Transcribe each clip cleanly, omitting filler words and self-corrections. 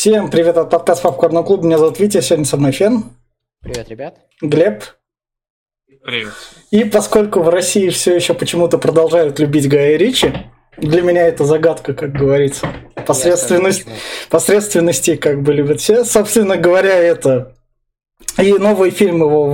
Всем привет от подкаста Попкорн Клуб. Меня зовут Витя, сегодня со мной Фен. Привет, ребят. Глеб. Привет. И поскольку в России все еще почему-то продолжают любить Гая Ричи, для меня это загадка, как говорится. Посредственности как бы любят все. Собственно говоря, это и новый фильм его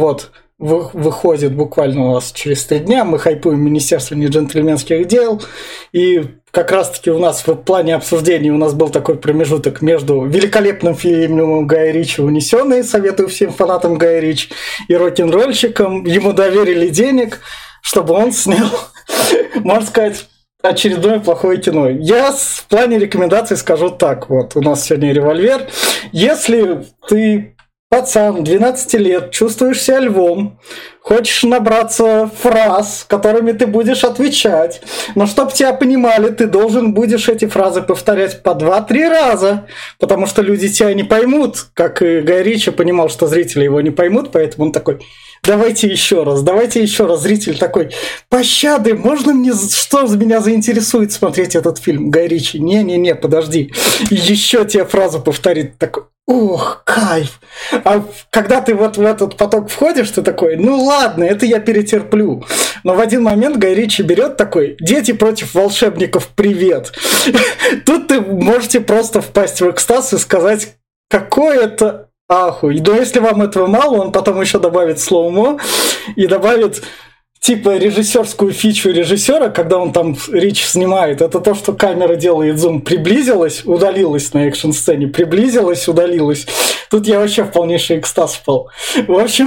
выходит буквально у нас через 3 дня. Мы хайпуем Министерство неджентльменских дел. И как раз-таки у нас в плане обсуждений у нас был такой промежуток между великолепным фильмом Гая Ричи «Унесенные», советую всем фанатам Гая Ричи, и рок-н-ролльщиком. Ему доверили денег, чтобы он снял, можно сказать, очередное плохое кино. Я в плане рекомендаций скажу так. Вот, у нас сегодня «Револьвер». Если ты пацан, 12 лет, чувствуешь себя львом, хочешь набраться фраз, которыми ты будешь отвечать, но чтобы тебя понимали, ты должен будешь эти фразы повторять по 2-3 раза, потому что люди тебя не поймут, как и Гай Ричи понимал, что зрители его не поймут, поэтому он такой: давайте еще раз. Зритель такой: пощады, можно мне, что меня заинтересует смотреть этот фильм? Гай Ричи: не-не-не, подожди. И еще тебе фразу повторит, такой: ох, кайф. А когда ты вот в этот поток входишь, ты такой: ну ладно, это я перетерплю. Но в один момент Гай Ричи берет такой: дети против волшебников, привет. Тут ты можете просто впасть в экстаз и сказать: какой это ахуй. Но если вам этого мало, он потом еще добавит слоумо и добавит типа режиссерскую фичу режиссера, когда он там Рич снимает. Это то, что камера делает зум. Приблизилась, удалилась на экшн-сцене. Приблизилась, удалилась. Тут я вообще в полнейший экстаз впал. В общем,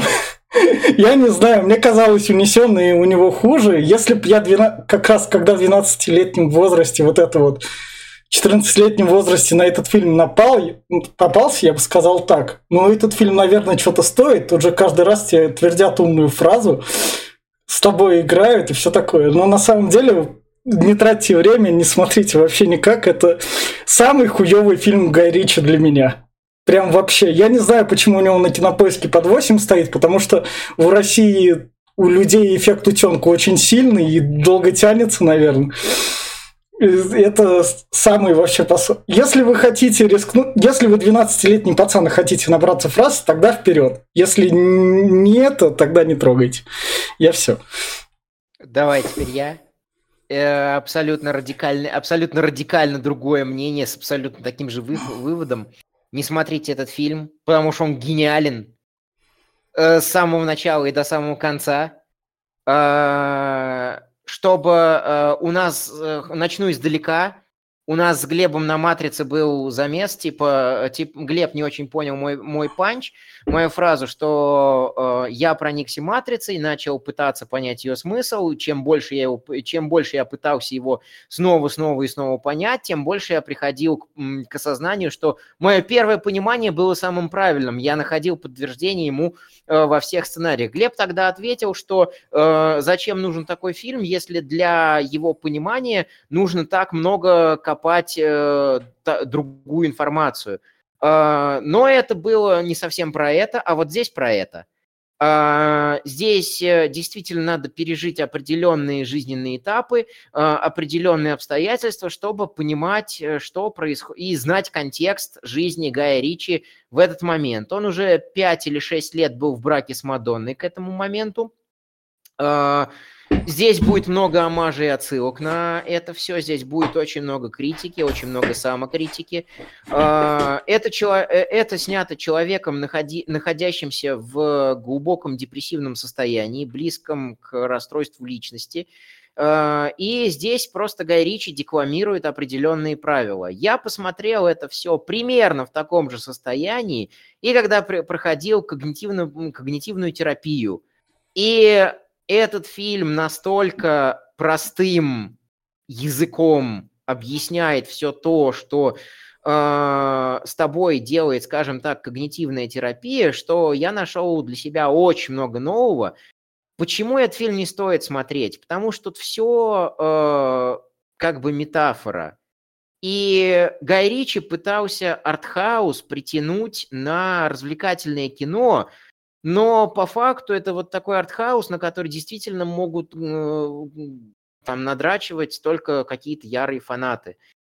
я не знаю, мне казалось, «Унесенные» у него хуже. Если бы я как раз когда в 12-летнем возрасте в 14-летнем возрасте на этот фильм попался, я бы сказал так: ну, этот фильм, наверное, что-то стоит. Тут же каждый раз тебе твердят умную фразу, с тобой играют и все такое. Но на самом деле не тратьте время, не смотрите вообще никак. Это самый хуёвый фильм Гая Ричи для меня. Прям вообще. Я не знаю, почему у него на Кинопоиске под 8 стоит, потому что в России у людей эффект утёнка очень сильный и долго тянется, наверное. Это самый вообще Если вы хотите рискнуть, если вы 12-летний пацан и хотите набраться фраз, тогда вперед. Если не это, тогда не трогайте. Я все. Давай теперь я. Абсолютно радикально другое мнение с абсолютно таким же выводом. Не смотрите этот фильм, потому что он гениален с самого начала и до самого конца. Чтобы у нас, начну издалека, у нас с Глебом на «Матрице» был замес, типа Глеб не очень понял мой панч, мою фразу, что я проникся «Матрицей», начал пытаться понять ее смысл, чем больше я пытался его снова и снова понять, тем больше я приходил к осознанию, что мое первое понимание было самым правильным, я находил подтверждение ему во всех сценариях. Глеб тогда ответил, что зачем нужен такой фильм, если для его понимания нужно так много копать другую информацию. Но это было не совсем про это, а вот здесь про это. Здесь действительно надо пережить определенные жизненные этапы, определенные обстоятельства, чтобы понимать, что происходит, и знать контекст жизни Гая Ричи в этот момент. Он уже 5 или 6 лет был в браке с Мадонной к этому моменту. Здесь будет много омажей и отсылок на это все. Здесь будет очень много критики, очень много самокритики. Это снято человеком, находящимся в глубоком депрессивном состоянии, близком к расстройству личности. И здесь просто Гай Ричи декламирует определенные правила. Я посмотрел это все примерно в таком же состоянии, и когда проходил когнитивную терапию. И этот фильм настолько простым языком объясняет все то, что с тобой делает, скажем так, когнитивная терапия, что я нашел для себя очень много нового. Почему этот фильм не стоит смотреть? Потому что тут все как бы метафора. И Гай Ричи пытался артхаус притянуть на развлекательное кино, но по факту это вот такой артхаус, на который действительно могут там надрачивать только какие-то ярые фанаты.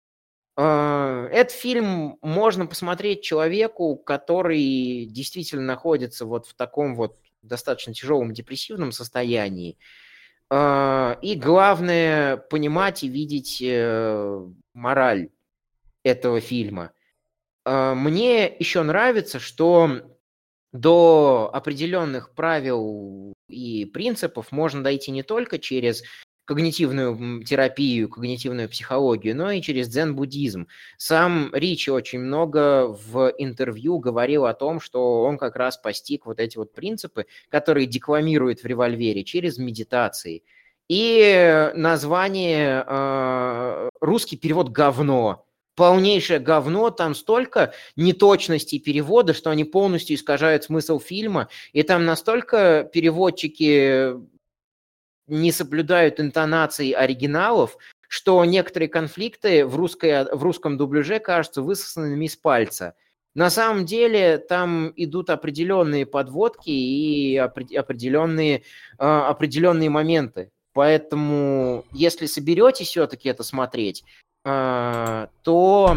Этот фильм можно посмотреть человеку, который действительно находится вот в таком вот достаточно тяжелом депрессивном состоянии. И главное понимать и видеть мораль этого фильма. Мне еще нравится, что до определенных правил и принципов можно дойти не только через когнитивную терапию, когнитивную психологию, но и через дзен-буддизм. Сам Ричи очень много в интервью говорил о том, что он как раз постиг вот эти вот принципы, которые декламирует в «Револьвере» через медитации. И название, русский перевод «говно». Полнейшее говно, там столько неточностей перевода, что они полностью искажают смысл фильма, и там настолько переводчики не соблюдают интонации оригиналов, что некоторые конфликты в русском дубляже кажутся высосанными из пальца. На самом деле там идут определенные подводки и определенные моменты. Поэтому, если соберетесь все-таки это смотреть, то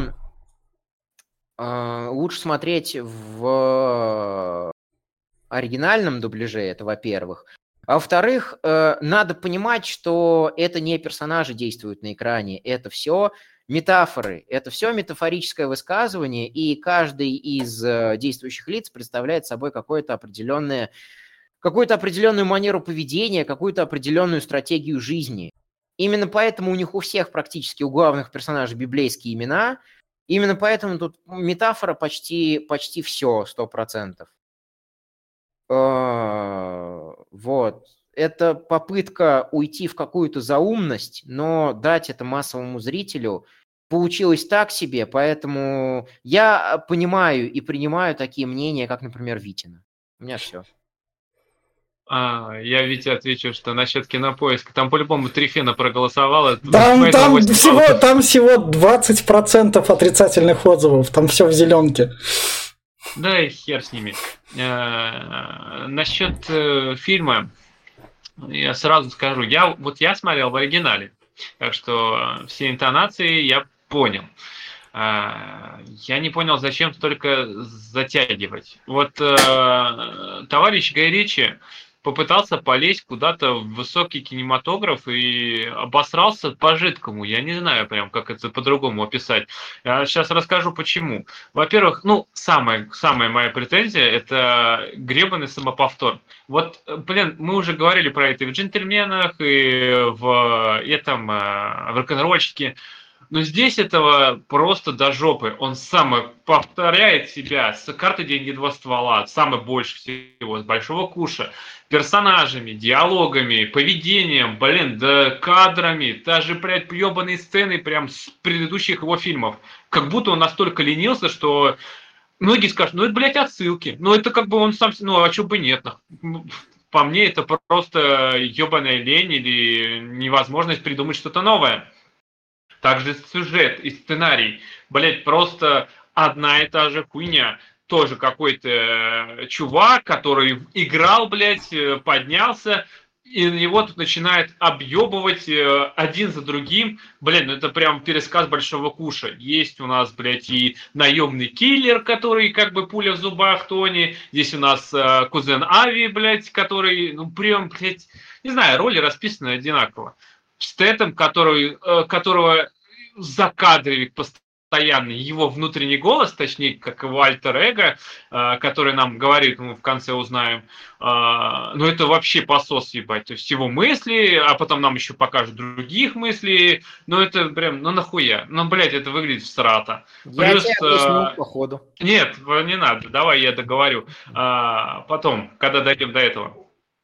лучше смотреть в оригинальном дубляже, это во-первых. А во-вторых, надо понимать, что это не персонажи действуют на экране, это все метафоры, это все метафорическое высказывание, и каждый из действующих лиц представляет собой какую-то определенную манеру поведения, какую-то определенную стратегию жизни. Именно поэтому у них у всех практически, у главных персонажей библейские имена. Именно поэтому тут метафора почти все, 100%. Вот. Это попытка уйти в какую-то заумность, но дать это массовому зрителю получилось так себе, поэтому я понимаю и принимаю такие мнения, как, например, Витина. У меня все. Я Вите отвечу, что насчет Кинопоиска. Там по-любому Трифена проголосовала. Там всего 20% отрицательных отзывов. Там все в зеленке. Да и хер с ними. Насчет фильма я сразу скажу. Я смотрел в оригинале. Так что все интонации я понял. Я не понял, зачем только затягивать. Вот товарищ Гай Ричи попытался полезть куда-то в высокий кинематограф и обосрался по-жидкому. Я не знаю прям, как это по-другому описать. Я сейчас расскажу, почему. Во-первых, самая моя претензия – это гребаный самоповтор. Вот, мы уже говорили про это и в «Джентльменах», и в «Рок-н-ролльщике». Но здесь этого просто до жопы. Он сам повторяет себя с «Карты, деньги, два ствола», самый больше всего, с «Большого куша», персонажами, диалогами, поведением, да кадрами, даже, ебаные сцены прям с предыдущих его фильмов. Как будто он настолько ленился, что многие скажут, это, отсылки. Это он сам, а чё бы нет. По мне, это просто ебаная лень или невозможность придумать что-то новое. Также сюжет и сценарий, просто одна и та же хуйня. Тоже какой-то чувак, который играл, поднялся, и его тут начинает объебывать один за другим. Это прям пересказ «Большого куша». Есть у нас, и наемный киллер, который пуля в зубах Тони. Здесь у нас кузен Ави, который, не знаю, роли расписаны одинаково. Стэтэм, которого закадривик постоянно, его внутренний голос, точнее, как его альтер-эго, который нам говорит, мы в конце узнаем, это вообще посос ебать. То есть его мысли, а потом нам еще покажут других мыслей, это прям, нахуя. Это выглядит всрато. Я тебя объясню по ходу. Нет, не надо, давай я договорю. Потом, когда дойдем до этого.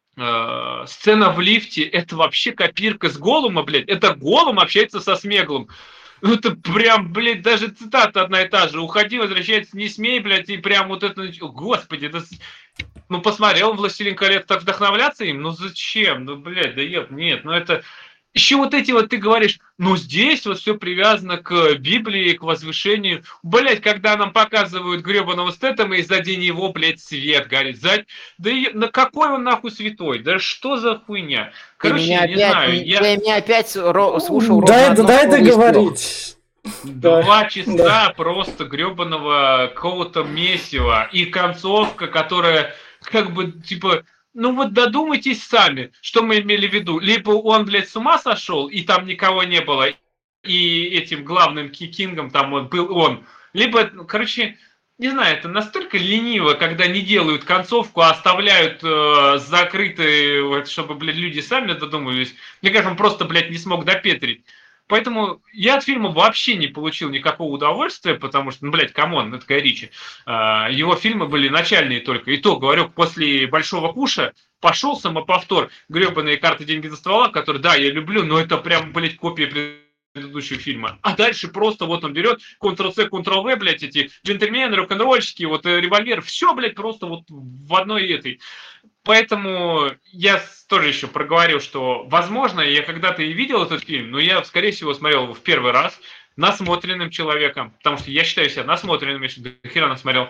Сцена в лифте, это вообще копирка с Голлума, это Голлум общается со Смеглом. Это прям, даже цитата одна и та же. Уходи, возвращается, не смей, и прям это... Господи, это... посмотрел «Властелин колец», так вдохновляться им? Зачем? Нет, это... Еще эти ты говоришь, здесь все привязано к Библии, к возвышению. Когда нам показывают гребаного Стэтэма, и сзади него, свет горит. Да какой он нахуй святой? Да что за хуйня? Короче, я не знаю. Ты меня опять слушал дай договорить. 2 часа просто гребаного какого-то месива. И концовка, которая как бы, типа, ну вот додумайтесь сами, что мы имели в виду. Либо он, блядь, с ума сошел, и там никого не было, и этим главным кингом там был он. Либо, короче, не знаю, это настолько лениво, когда не делают концовку, а оставляют закрытые, чтобы, блядь, люди сами додумывались. Мне кажется, он просто, блядь, не смог допетрить. Поэтому я от фильма вообще не получил никакого удовольствия, потому что, ну, блядь, камон, это Гай Ричи. Его фильмы были начальные только. И то, говорю, после «Большого куша» пошел самоповтор «Гребаные карты, деньги за ствола», который, да, я люблю, но это прям, блядь, копия предыдущего фильма. А дальше просто вот он берет Ctrl-C, Ctrl-V, блядь, эти джентльмены, рок-н-ролльщики, вот револьвер, все, блядь, просто вот в одной этой. Поэтому я тоже еще проговорил, что, возможно, я когда-то и видел этот фильм, но я, скорее всего, смотрел его в первый раз насмотренным человеком, потому что я считаю себя насмотренным, я до хера насмотрел.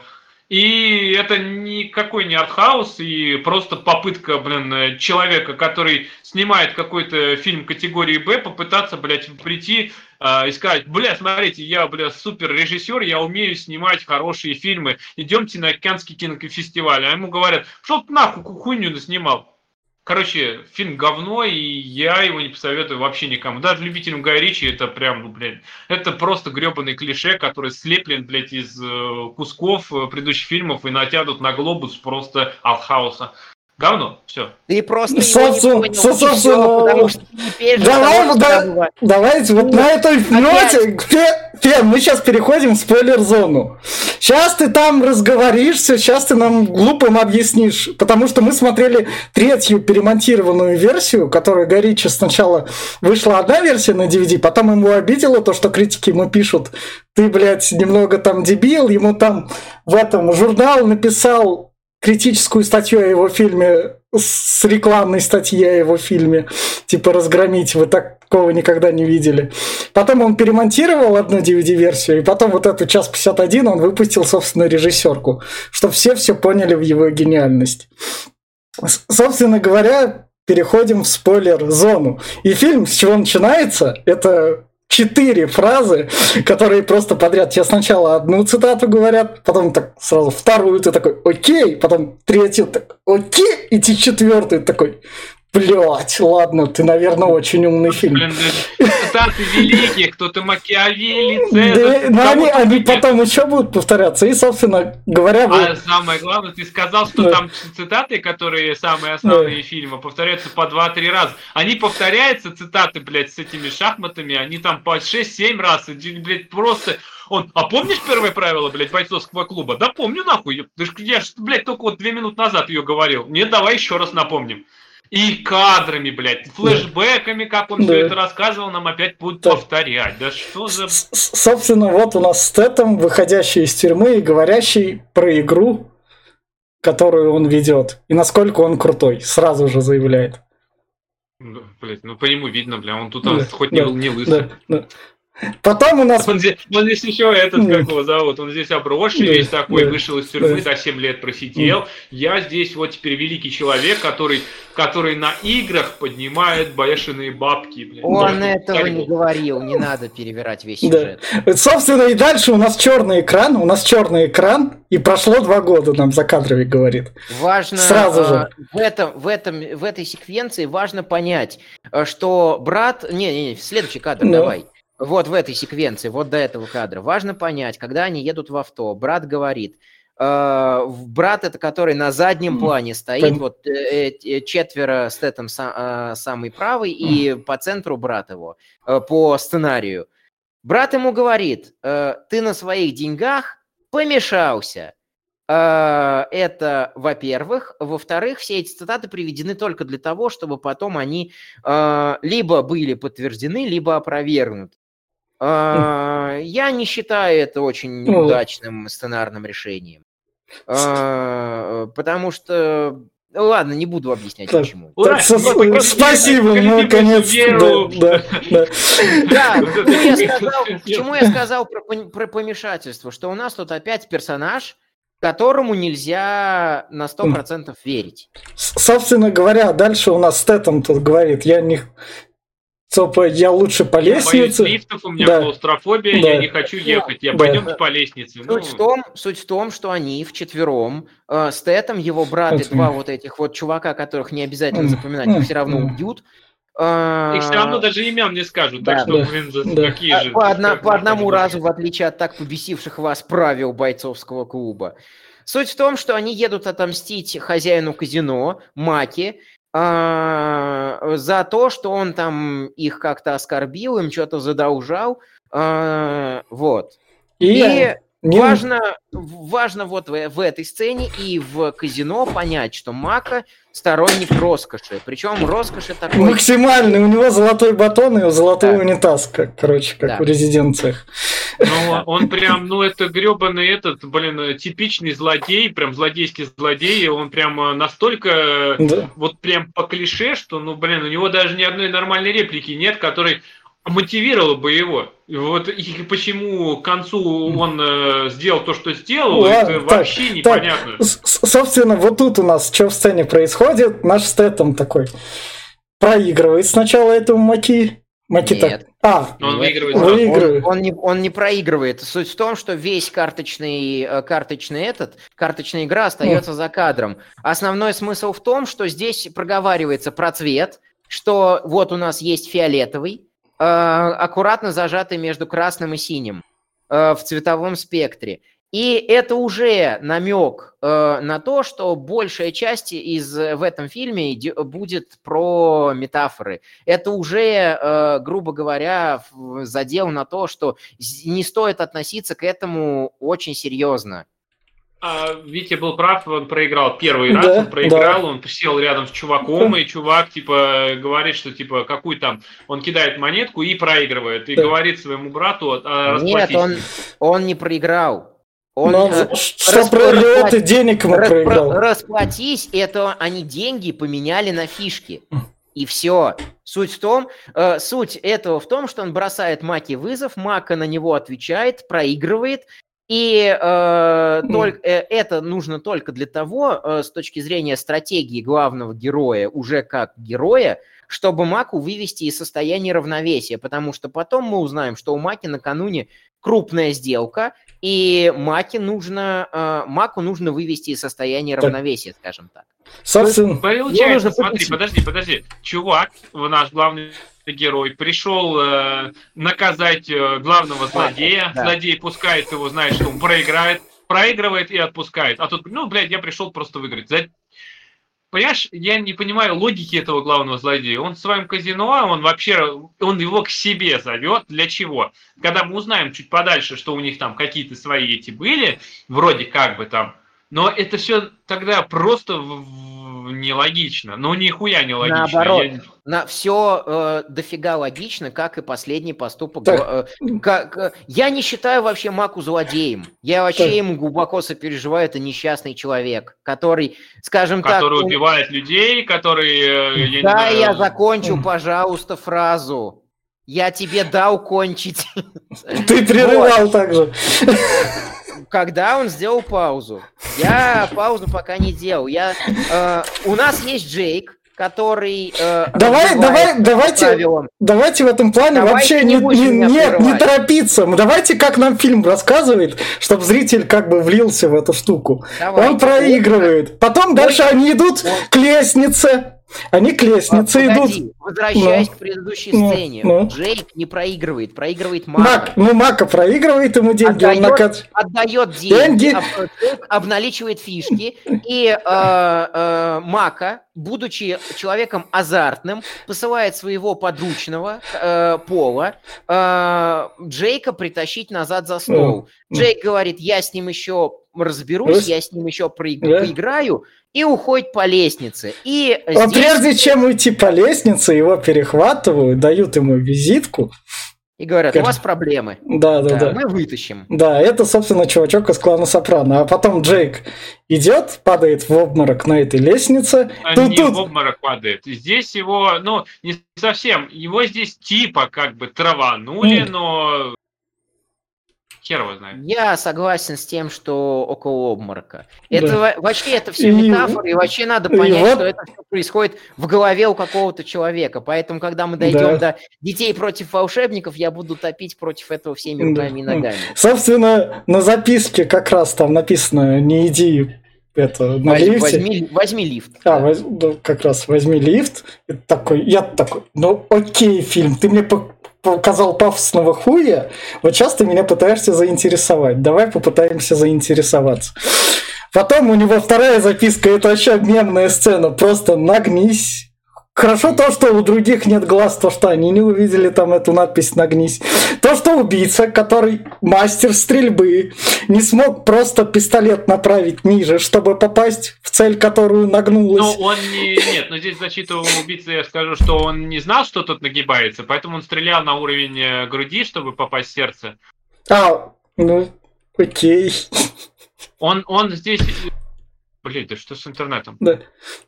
И это никакой не артхаус, и просто попытка, блин, человека, который снимает какой-то фильм категории Б, попытаться, блядь, прийти и сказать: бля, смотрите, я, бля, супер режиссер, я умею снимать хорошие фильмы, идемте на Каннский кинофестиваль. А ему говорят: что ты нахуй хуйню наснимал? Короче, фильм говно, и я его не посоветую вообще никому. Даже любителям Гая Ричи это прям, ну, блядь, это просто гребаный клише, который слеплен, блядь, из кусков предыдущих фильмов и натянут на глобус просто артхауса. Говно, все. Ты просто его не понял, всё, потому что теперь давайте вот на этой ноте, Фен, мы сейчас переходим в спойлер-зону. Сейчас ты там разговоришься, сейчас ты нам глупым объяснишь, потому что мы смотрели 3-ю перемонтированную версию, которая Гай Ричи сначала вышла одна версия на DVD, потом ему обидело то, что критики ему пишут: ты, блядь, немного там дебил, ему там в этом журнал написал критическую статью о его фильме с рекламной статьей о его фильме. Типа, разгромить, вы такого никогда не видели. Потом он перемонтировал одну DVD-версию, и потом вот эту час 51 он выпустил, собственно, режиссерку, чтобы все поняли в его гениальность. Собственно говоря, переходим в спойлер-зону. И фильм, с чего начинается, это 4 фразы, которые просто подряд тебе сначала одну цитату говорят, потом так сразу вторую, ты такой: окей, потом 3-ю, так, окей, и 4-ю такой: блять, ладно, ты, наверное, очень умный фильм. Блин, цитаты великих, кто-то Макиавелли, Цезарь. Да, но они потом еще будут повторяться. И, собственно говоря... А самое главное, ты сказал, что там цитаты, которые самые основные фильмы, повторяются по 2-3 раза. Они повторяются, цитаты, блядь, с этими шахматами, они там по 6-7 раз, блядь, просто... А помнишь первое правило, блядь, бойцовского клуба? Да помню, нахуй. Я ж, блядь, только вот 2 минуты назад ее говорил. Нет, давай еще раз напомним. И кадрами, блядь, флешбэками, как он все это рассказывал, нам опять будут повторять. Да что за... Собственно, вот у нас Стэтэм, выходящий из тюрьмы и говорящий про игру, которую он ведет. И насколько он крутой, сразу же заявляет. Блядь, ну по нему видно, бля, он тут хоть не лысый. Потом у нас... Он здесь еще этот, как его зовут, он здесь обросший, весь такой, вышел из тюрьмы, за 7 лет просидел. Я здесь вот теперь великий человек, который на играх поднимает бешеные бабки. Блин. Он этого не говорил, не надо перевирать весь сюжет. Собственно, и дальше у нас черный экран, и прошло 2 года, нам закадровик говорит. Важно сразу же. В этой секвенции важно понять, что брат... Не, следующий кадр, давай. Вот в этой секвенции, вот до этого кадра. Важно понять, когда они едут в авто, брат говорит, брат это который на заднем плане стоит, вот 4 Стэтэм самый правый, и по центру брат его, по сценарию. Брат ему говорит: ты на своих деньгах помешался. Это, во-первых. Во-вторых, все эти цитаты приведены только для того, чтобы потом они либо были подтверждены, либо опровергнуты. Я не считаю это очень удачным сценарным решением. Потому что... Ладно, не буду объяснять, почему. Спасибо, наконец-то. Да, почему я сказал про помешательство? Что у нас тут опять персонаж, которому нельзя на 100% верить. Собственно говоря, дальше у нас Стэтэм тут говорит: я не... Типа, я лучше по лестнице. Боюсь лифтов, у меня клаустрофобия, я не хочу ехать, пойдемте по лестнице. Суть в том, что они вчетвером, Стэттем, его брат и два вот этих вот чувака, которых не обязательно запоминать, их все равно убьют. Их все равно даже имен не скажут, так что, какие же... По одному разу, в отличие от так побесивших вас правил бойцовского клуба. Суть в том, что они едут отомстить хозяину казино, Маки, за то, что он там их как-то оскорбил, им что-то задолжал. Вот. И важно вот в этой сцене и в казино понять, что Мака сторонник роскоши. Причем роскоши такой... Максимальный. У него золотой батон и золотой унитаз, как в резиденциях. Ну, он прям, это гребаный типичный злодей, прям злодейский злодей. Он прям настолько, вот прям по клише, что, у него даже ни одной нормальной реплики нет, которой мотивировало бы его. Вот и почему к концу он сделал то, что сделал, это вообще непонятно. Собственно, вот тут у нас что в сцене происходит. Наш Стэттем такой проигрывает сначала этому Маки. Нет. Он выигрывает. Он не проигрывает. Суть в том, что весь карточная игра остается за кадром. Основной смысл в том, что здесь проговаривается про цвет, что вот у нас есть фиолетовый, аккуратно зажатый между красным и синим в цветовом спектре. И это уже намек на то, что большая часть в этом фильме будет про метафоры. Это уже, грубо говоря, задел на то, что не стоит относиться к этому очень серьезно. Витя был прав, он проиграл первый раз, он сел рядом с чуваком, и чувак, говорит, что, какую там, он кидает монетку и проигрывает, и говорит своему брату, расплатись. Нет, он не проиграл. Что проиграл, ты денег ему проиграл. Расплатись, это они деньги поменяли на фишки. И все. Суть этого в том, что он бросает Маки вызов, Мака на него отвечает, проигрывает. И это нужно только для того, с точки зрения стратегии главного героя, уже как героя, чтобы Маку вывести из состояния равновесия. Потому что потом мы узнаем, что у Маки накануне крупная сделка, и Маку нужно вывести из состояния равновесия, скажем так. Собственно, получается, смотри, подожди. Чувак, наш главный герой, пришел наказать главного злодея. Злодей пускает его, знает, что он проигрывает и отпускает. А тут, я пришел просто выиграть. Понимаешь, я не понимаю логики этого главного злодея. Он в своем казино, он его к себе зовет. Для чего? Когда мы узнаем чуть подальше, что у них там какие-то свои эти были, вроде как бы там, но это все тогда просто нелогично. Нихуя не логично. Наоборот, все дофига логично, как и последний поступок. Я не считаю вообще Маку злодеем. Я вообще ему глубоко сопереживаю. Это несчастный человек, который, скажем так... Который убивает людей, который... Я закончу, пожалуйста, фразу. Я тебе дал кончить. Ты прерывал так же. Когда он сделал паузу. Я паузу пока не делал. У нас есть Джейк, который... Давайте в этом плане вообще не торопиться. Давайте, как нам фильм рассказывает, чтобы зритель как бы влился в эту штуку. Он проигрывает. Потом дальше они идут к лестнице. Они к лестнице идут. Возвращаясь к предыдущей сцене. Джейк не проигрывает, проигрывает Мака. Мака проигрывает, ему деньги. Отдает деньги, обналичивает фишки. И Мака, будучи человеком азартным, посылает своего подручного Пола Джейка притащить назад за стол. Джейк говорит, я с ним еще разберусь, я с ним еще поиграю. И уходит по лестнице. Прежде чем уйти по лестнице, его перехватывают, дают ему визитку. И говорят, у вас проблемы. Да. Мы вытащим. Да, это, собственно, чувачок из клана Сопрано. А потом Джейк идет, падает в обморок на этой лестнице. В обморок падает. Здесь его, не совсем. Его здесь типа как бы траванули, но... Хер его знает. Я согласен с тем, что около обморока. Это вообще это все метафоры, и вообще надо понять, что это все происходит в голове у какого-то человека. Поэтому, когда мы дойдем до детей против волшебников, я буду топить против этого всеми руками и ногами. Собственно, на записке как раз там написано: не иди на лифте. Возьми лифт. Как раз возьми лифт. Я такой, ну окей, фильм, ты мне показал пафосного хуя, вот сейчас ты меня пытаешься заинтересовать. Давай попытаемся заинтересоваться. Потом у него вторая записка, это вообще мемная сцена. Просто нагнись. Хорошо то, что у других нет глаз, то, что они не увидели там эту надпись «Нагнись». То, что убийца, который мастер стрельбы, не смог просто пистолет направить ниже, чтобы попасть в цель, которую нагнулась. Ну, он не... Нет, но здесь защиту убийцы я скажу, что он не знал, что тут нагибается, поэтому он стрелял на уровень груди, чтобы попасть в сердце. Окей. Он здесь... Блин, да что с интернетом? Да.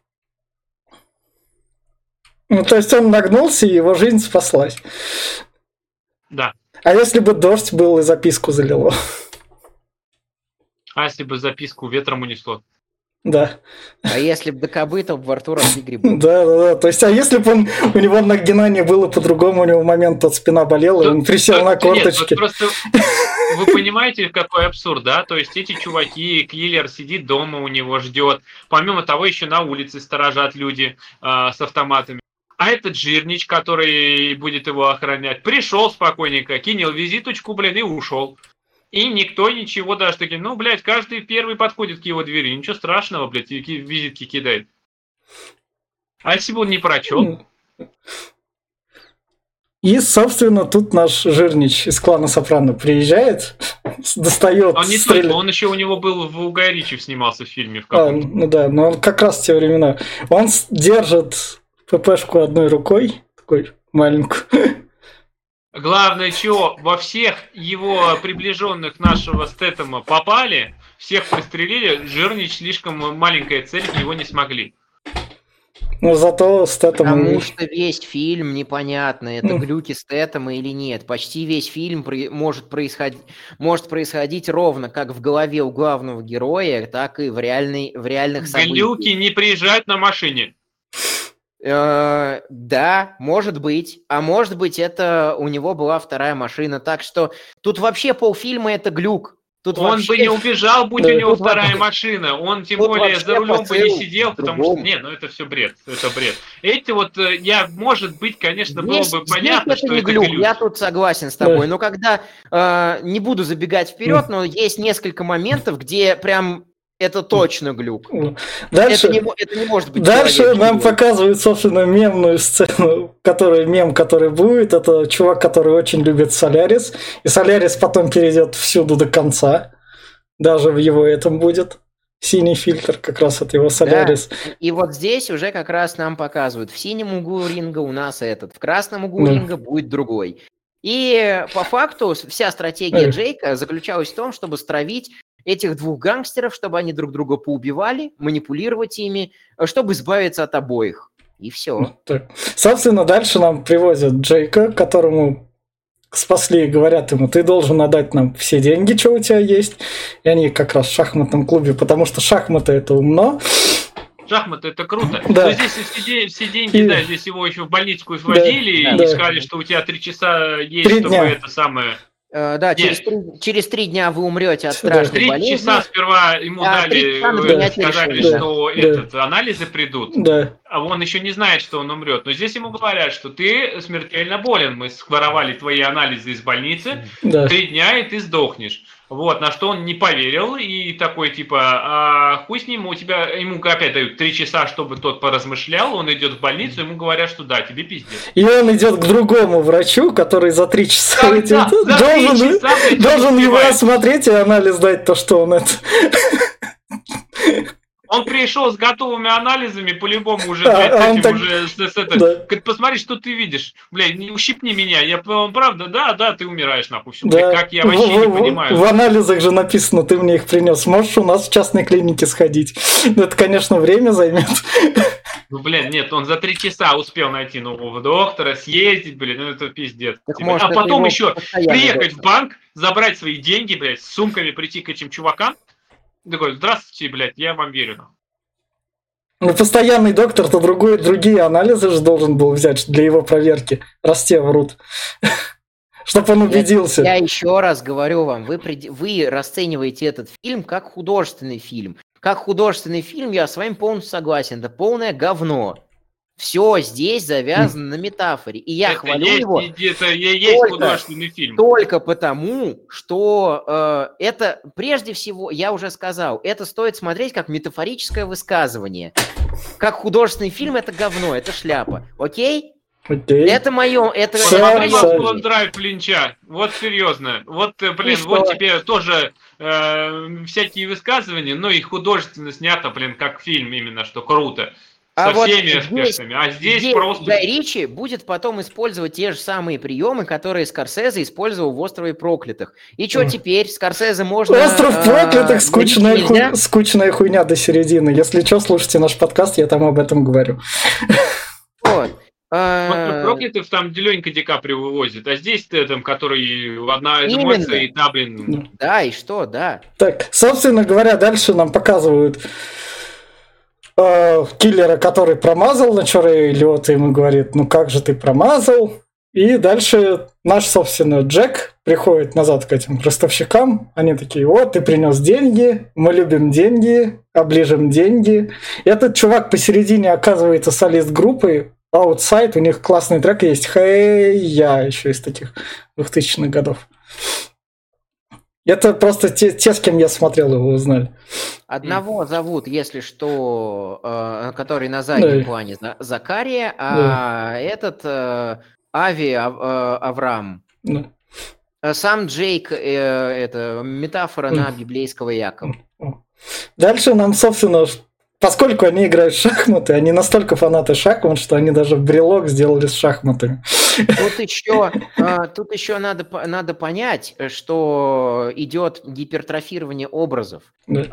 Ну, то есть он нагнулся, и его жизнь спаслась. Да. А если бы дождь был и записку залило? А если бы записку ветром унесло? Да. А если бы до копыта во рту росли грибы? Да. То есть, а если бы у него нагинание было по-другому, у него в момент тут спина болела, и он присел на корточки. Нет, просто вы понимаете, какой абсурд, да? То есть эти чуваки, киллер сидит дома, у него ждет. Помимо того, еще на улице сторожат люди с автоматами. А этот жирнич, который будет его охранять, пришел спокойненько, кинул визиточку, и ушел. И никто ничего даже таки, каждый первый подходит к его двери, ничего страшного, визитки кидает. А если бы он не прочел? И, собственно, тут наш жирнич из клана Сопрано приезжает, достает... Он не только, он еще у него был в Гая Ричи снимался в фильме. В но он как раз в те времена. Он держит ППшку одной рукой, такой маленькую. Главное, что во всех его приближенных нашего Стэтэма попали, всех пристрелили, жирнич слишком маленькая цель, в него не смогли. Но зато Стэтэм... Потому что весь фильм непонятно, это глюки Стэтэма или нет. Почти весь фильм может происходить ровно как в голове у главного героя, так и в реальных событиях. Глюки не приезжают на машине. Да, может быть. А может быть, это у него была вторая машина. Так что тут вообще полфильма это глюк. Тут он вообще... бы не убежал, будь у него вторая машина. Он тем более за рулем бы не сидел, потому что... Нет, это все бред. Это бред. Может быть, конечно, было бы понятно, что это глюк. Я тут согласен с тобой. Но когда... не буду забегать вперед, но есть несколько моментов, где прям... Это точно глюк. Дальше, это не может быть. Дальше нам показывают, собственно, мемную сцену, который будет. Это чувак, который очень любит Солярис. И Солярис потом перейдет всюду до конца. Даже в его этом будет. Синий фильтр как раз от его Солярис. Да. И вот здесь уже как раз нам показывают. В синем углу ринга у нас этот. В красном углу ринга будет другой. И по факту вся стратегия Джейка заключалась в том, чтобы стравить этих двух гангстеров, чтобы они друг друга поубивали, манипулировать ими, чтобы избавиться от обоих. И все. Собственно, дальше нам привозят Джейка, которому спасли и говорят ему: ты должен отдать нам все деньги, что у тебя есть. И они как раз в шахматном клубе, потому что шахматы — это умно. Шахматы — это круто. Да. Но здесь все деньги, здесь его еще в больничку сводили и сказали, что у тебя 3 часа есть, 3 чтобы дня. Это самое... Да, через 3 дня вы умрете от страшной болезни. 3 часа сперва ему сказали, что анализы придут, а он еще не знает, что он умрет. Но здесь ему говорят, что ты смертельно болен, мы своровали твои анализы из больницы, 3 дня и ты сдохнешь. Вот, на что он не поверил и такой типа, хуй с ним, ему опять дают 3 часа, чтобы тот поразмышлял, он идет в больницу, ему говорят, что да, тебе пиздец. И он идет к другому врачу, который за 3 часа должен его осмотреть и анализ дать, то, что он это... Он пришел с готовыми анализами, по-любому уже, блядь, с этим так... уже... Да. Посмотри, что ты видишь. Блядь, не ущипни меня. Я, правда, да, ты умираешь, нахуй. Да. Блядь, как я вообще не понимаю. В анализах же написано, ты мне их принес. Можешь у нас в частной клинике сходить. Это, конечно, время займет. Ну, блин, нет, он за 3 часа успел найти нового доктора, съездить, блин, ну это пиздец. Может, а потом еще приехать в банк, забрать свои деньги, блядь, с сумками прийти к этим чувакам. Такой, здравствуйте, блядь, я вам верю. Ну, постоянный доктор-то другие анализы же должен был взять для его проверки, раз те врут. Чтобы он убедился. Я еще раз говорю вам, вы расцениваете этот фильм как художественный фильм. Как художественный фильм я с вами полностью согласен. Это полное говно. Все здесь завязано на метафоре. И я хвалю его. Это есть художественный фильм. Только потому, что это, прежде всего, я уже сказал, это стоит смотреть как метафорическое высказывание. Как художественный фильм это говно, это шляпа. Окей? Это мое... Это драйв Линча. Вот серьезно. Вот, блин, вот тебе тоже всякие высказывания, но и художественно снято, блин, как фильм именно, что круто. Со всеми аспектами. А здесь просто... Гай Ричи будет потом использовать те же самые приемы, которые Скорсезе использовал в «Острове проклятых». И что теперь? Скорсезе можно... «Остров проклятых» скучная хуйня до середины. Если что, слушайте наш подкаст, я там об этом говорю. Вот. «Остров проклятых» там Ленька Ди Каприо вывозит, а здесь ты там, который одна эмоция, и та, блин... Да, и что, да. Так, собственно говоря, дальше нам показывают... киллера, который промазал на Чорей Лиотта, ему говорит, ну как же ты промазал? И дальше наш, собственно, Джек приходит назад к этим ростовщикам. Они такие, вот, ты принес деньги, мы любим деньги, оближем деньги. И этот чувак посередине оказывается солист группы Outside, у них классный трек есть, «Hey, я», еще из таких 2000-х годов. Это просто те, с кем я смотрел, его узнали. Одного зовут, если что, который на заднем плане Закария, а этот Ави Авраам. Сам Джейк это метафора на библейского Якова. Дальше нам, собственно, поскольку они играют в шахматы, они настолько фанаты шахмат, что они даже брелок сделали с шахматами. Тут еще надо понять, что идет гипертрофирование образов.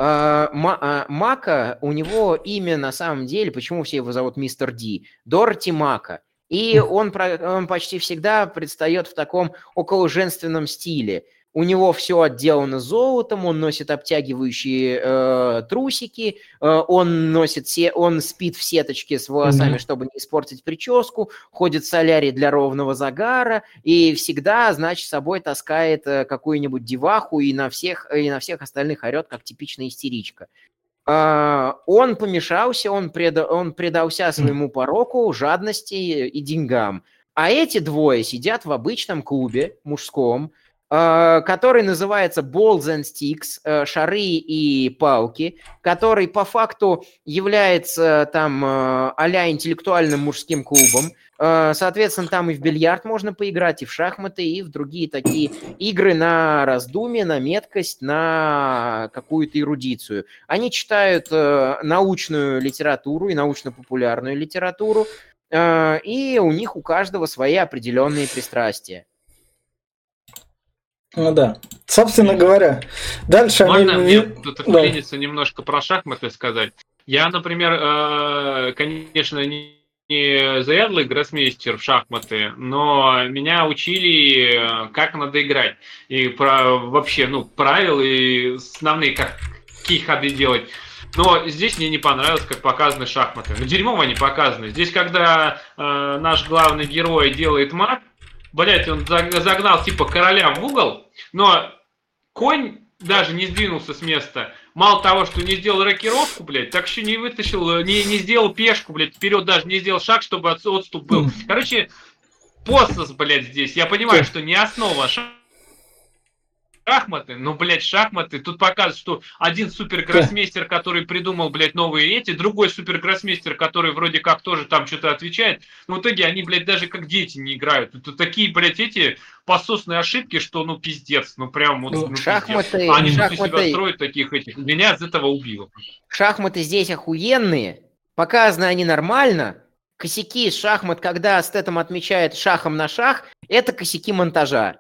Мака, у него имя на самом деле, почему все его зовут мистер Ди, Дороти Мака. И он почти всегда предстает в таком околоженственном стиле. У него все отделано золотом, он носит обтягивающие трусики, он спит в сеточке с волосами, чтобы не испортить прическу, ходит в солярий для ровного загара и всегда, значит, с собой таскает какую-нибудь деваху и на всех остальных орет, как типичная истеричка. Он помешался, он предался своему пороку, жадности и деньгам. А эти двое сидят в обычном клубе мужском, который называется Balls and Sticks, шары и палки, который по факту является там а-ля интеллектуальным мужским клубом. Соответственно, там и в бильярд можно поиграть, и в шахматы, и в другие такие игры на раздумье, на меткость, на какую-то эрудицию. Они читают научную литературу и научно-популярную литературу, и у них у каждого свои определенные пристрастия. Ну да. Собственно говоря, дальше можно мне тут вклиниться немножко про шахматы сказать? Я, например, конечно, не заядлый гроссмейстер в шахматы, но меня учили, как надо играть. И вообще, правила и основные, какие ходы делать. Но здесь мне не понравилось, как показаны шахматы. Дерьмово они показаны. Здесь, когда наш главный герой делает мат, блять, он загнал типа короля в угол, но конь даже не сдвинулся с места. Мало того, что не сделал рокировку, блядь, так еще не вытащил, не сделал пешку, блядь, вперед даже не сделал шаг, чтобы отступ был. Короче, посос, блядь, здесь. Я понимаю, что не основа шахматы, ну, блядь, шахматы, тут показывают, что один супергроссмейстер, который придумал, блядь, новые эти, другой супергроссмейстер, который вроде как тоже там что-то отвечает, но в итоге они, блядь, даже как дети не играют. Это такие, блядь, эти пососные ошибки, что, ну, пиздец, ну, прям вот, ну, шахматы, пиздец. Они тут из себя строят таких этих, меня от этого убило. Шахматы здесь охуенные, показаны они нормально. Косяки из шахмат, когда Стэтэм отмечает шахом на шах, это косяки монтажа.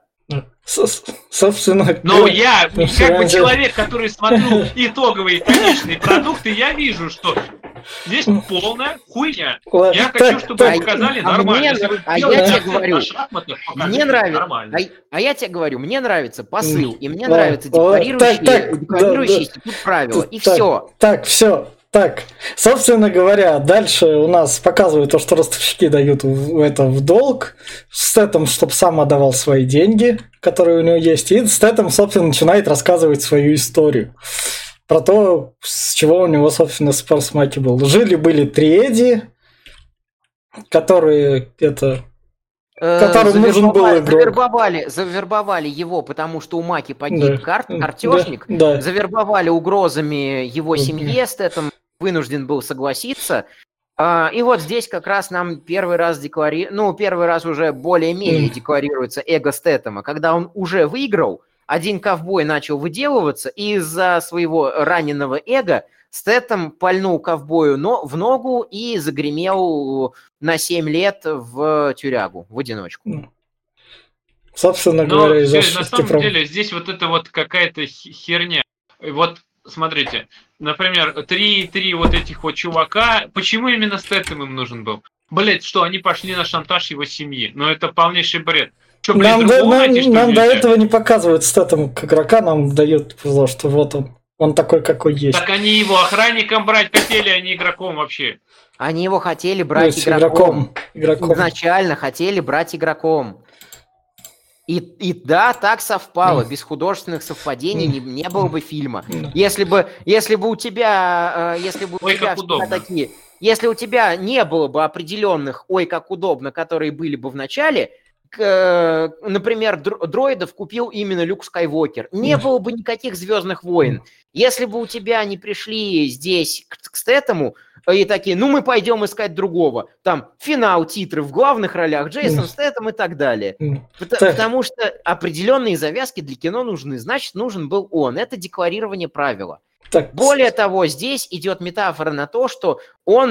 Собственно, но я, как бы человек, который смотрю итоговые конечные продукты, я вижу, что здесь полная хуйня. Я хочу, чтобы вы показали нормально. Я тебе говорю, мне нравится. А я тебе говорю, мне нравится посыл, и мне нравится декларирующий институт правила, и все. Так, все. Так, собственно говоря, дальше у нас показывают то, что ростовщики дают это в долг, Стэтэм, чтобы сам отдавал свои деньги, которые у него есть, и Стэтэм, собственно, начинает рассказывать свою историю про то, с чего у него, собственно, спор с Маки был. Жили-были три Эдди, которые которым нужен был игрок. Завербовали его, потому что у Маки погиб картежник, завербовали угрозами его семье, Стэтэм вынужден был согласиться. И вот здесь как раз нам первый раз уже более-менее декларируется эго Стэтэма. Когда он уже выиграл, один ковбой начал выделываться, и из-за своего раненого эго Стэтэм пальнул ковбою в ногу и загремел на 7 лет в тюрягу, в одиночку. Собственно говоря, на самом деле здесь вот это вот какая-то херня. Вот смотрите, например, три вот этих вот чувака, почему именно Стэтэм им нужен был? Блять, что они пошли на шантаж его семьи, но это полнейший бред. Что, нам до этого не показывают Стэтэм как игрока, нам дают, что вот он такой, какой есть. Так они его охранником брать хотели, а не игроком вообще. Они его хотели брать игроком. Изначально хотели брать игроком. И да, так совпало. Без художественных совпадений не было бы фильма. Если бы у тебя такие... Если у тебя не было бы определенных «ой, как удобно», которые были бы в начале, например, дроидов купил именно Люк Скайуокер, не было бы никаких «Звездных войн». Если бы у тебя не пришли здесь к Стэтэму и такие, мы пойдем искать другого, там финал, титры в главных ролях, Джейсон Стэтэм и так далее. Потому что определенные завязки для кино нужны, значит, нужен был он. Это декларирование правила. Более того, здесь идет метафора на то, что у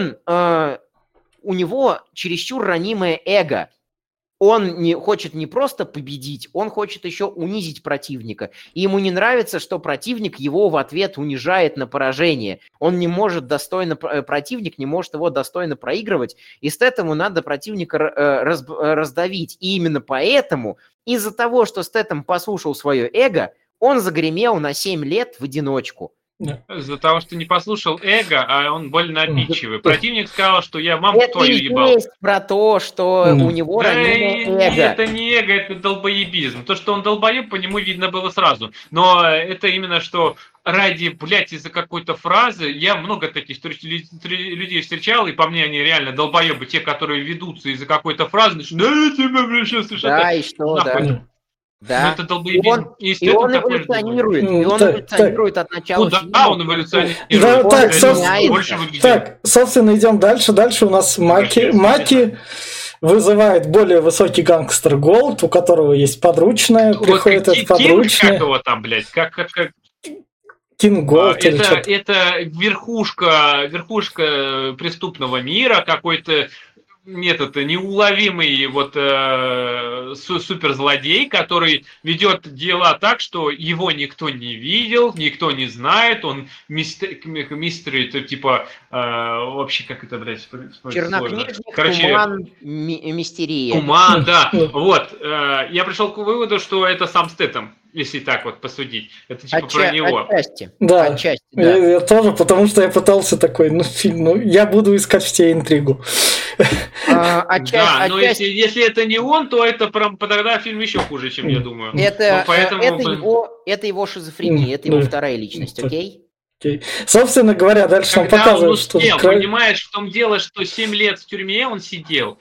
него чересчур ранимое эго. Он хочет не просто победить, он хочет еще унизить противника. И ему не нравится, что противник его в ответ унижает на поражение. Противник не может его достойно проигрывать, и Стэтэму надо противника раздавить. И именно поэтому, из-за того, что Стэтэм послушал свое эго, он загремел на 7 лет в одиночку. Из-за того, что не послушал эго, а он больно обидчивый. Противник сказал, что я мамку твою ебал. Это есть про то, что у него ранимое эго. Это не эго, это долбоебизм. То, что он долбоеб, по нему видно было сразу. Но это именно что ради, блядь, из-за какой-то фразы, я много таких людей встречал, и по мне они реально долбоебы, те, которые ведутся из-за какой-то фразы, да я тебя, блядь, сейчас слышал. Да, и что, да. Да, это и он эволюционирует от начала. Куда он эволюционирует? Так, собственно, идем дальше. Дальше у нас Маки вызывает более высокий гангстер Голд, у которого есть подручная. Приходит этот подручный. Как его там, блядь? Кинг Голд или что-то. Это верхушка преступного мира, какой-то неуловимый суперзлодей, который ведет дела так, что его никто не видел, никто не знает, он мистери, типа, вообще, как это, блядь, чернокнижник, туман, мистерия. Туман, да. Вот. Я пришел к выводу, что это сам Стэтэм, если так вот посудить. Это типа про него. Отчасти. Да. Отчасти, да. Я тоже, потому что я пытался такой, я буду искать в тебе интригу. Но если это не он, то это тогда фильм еще хуже, чем я думаю. Это его шизофрения, это его вторая личность, окей? Собственно говоря, дальше он показывает, что... Понимаешь, в том дело, что 7 лет в тюрьме он сидел,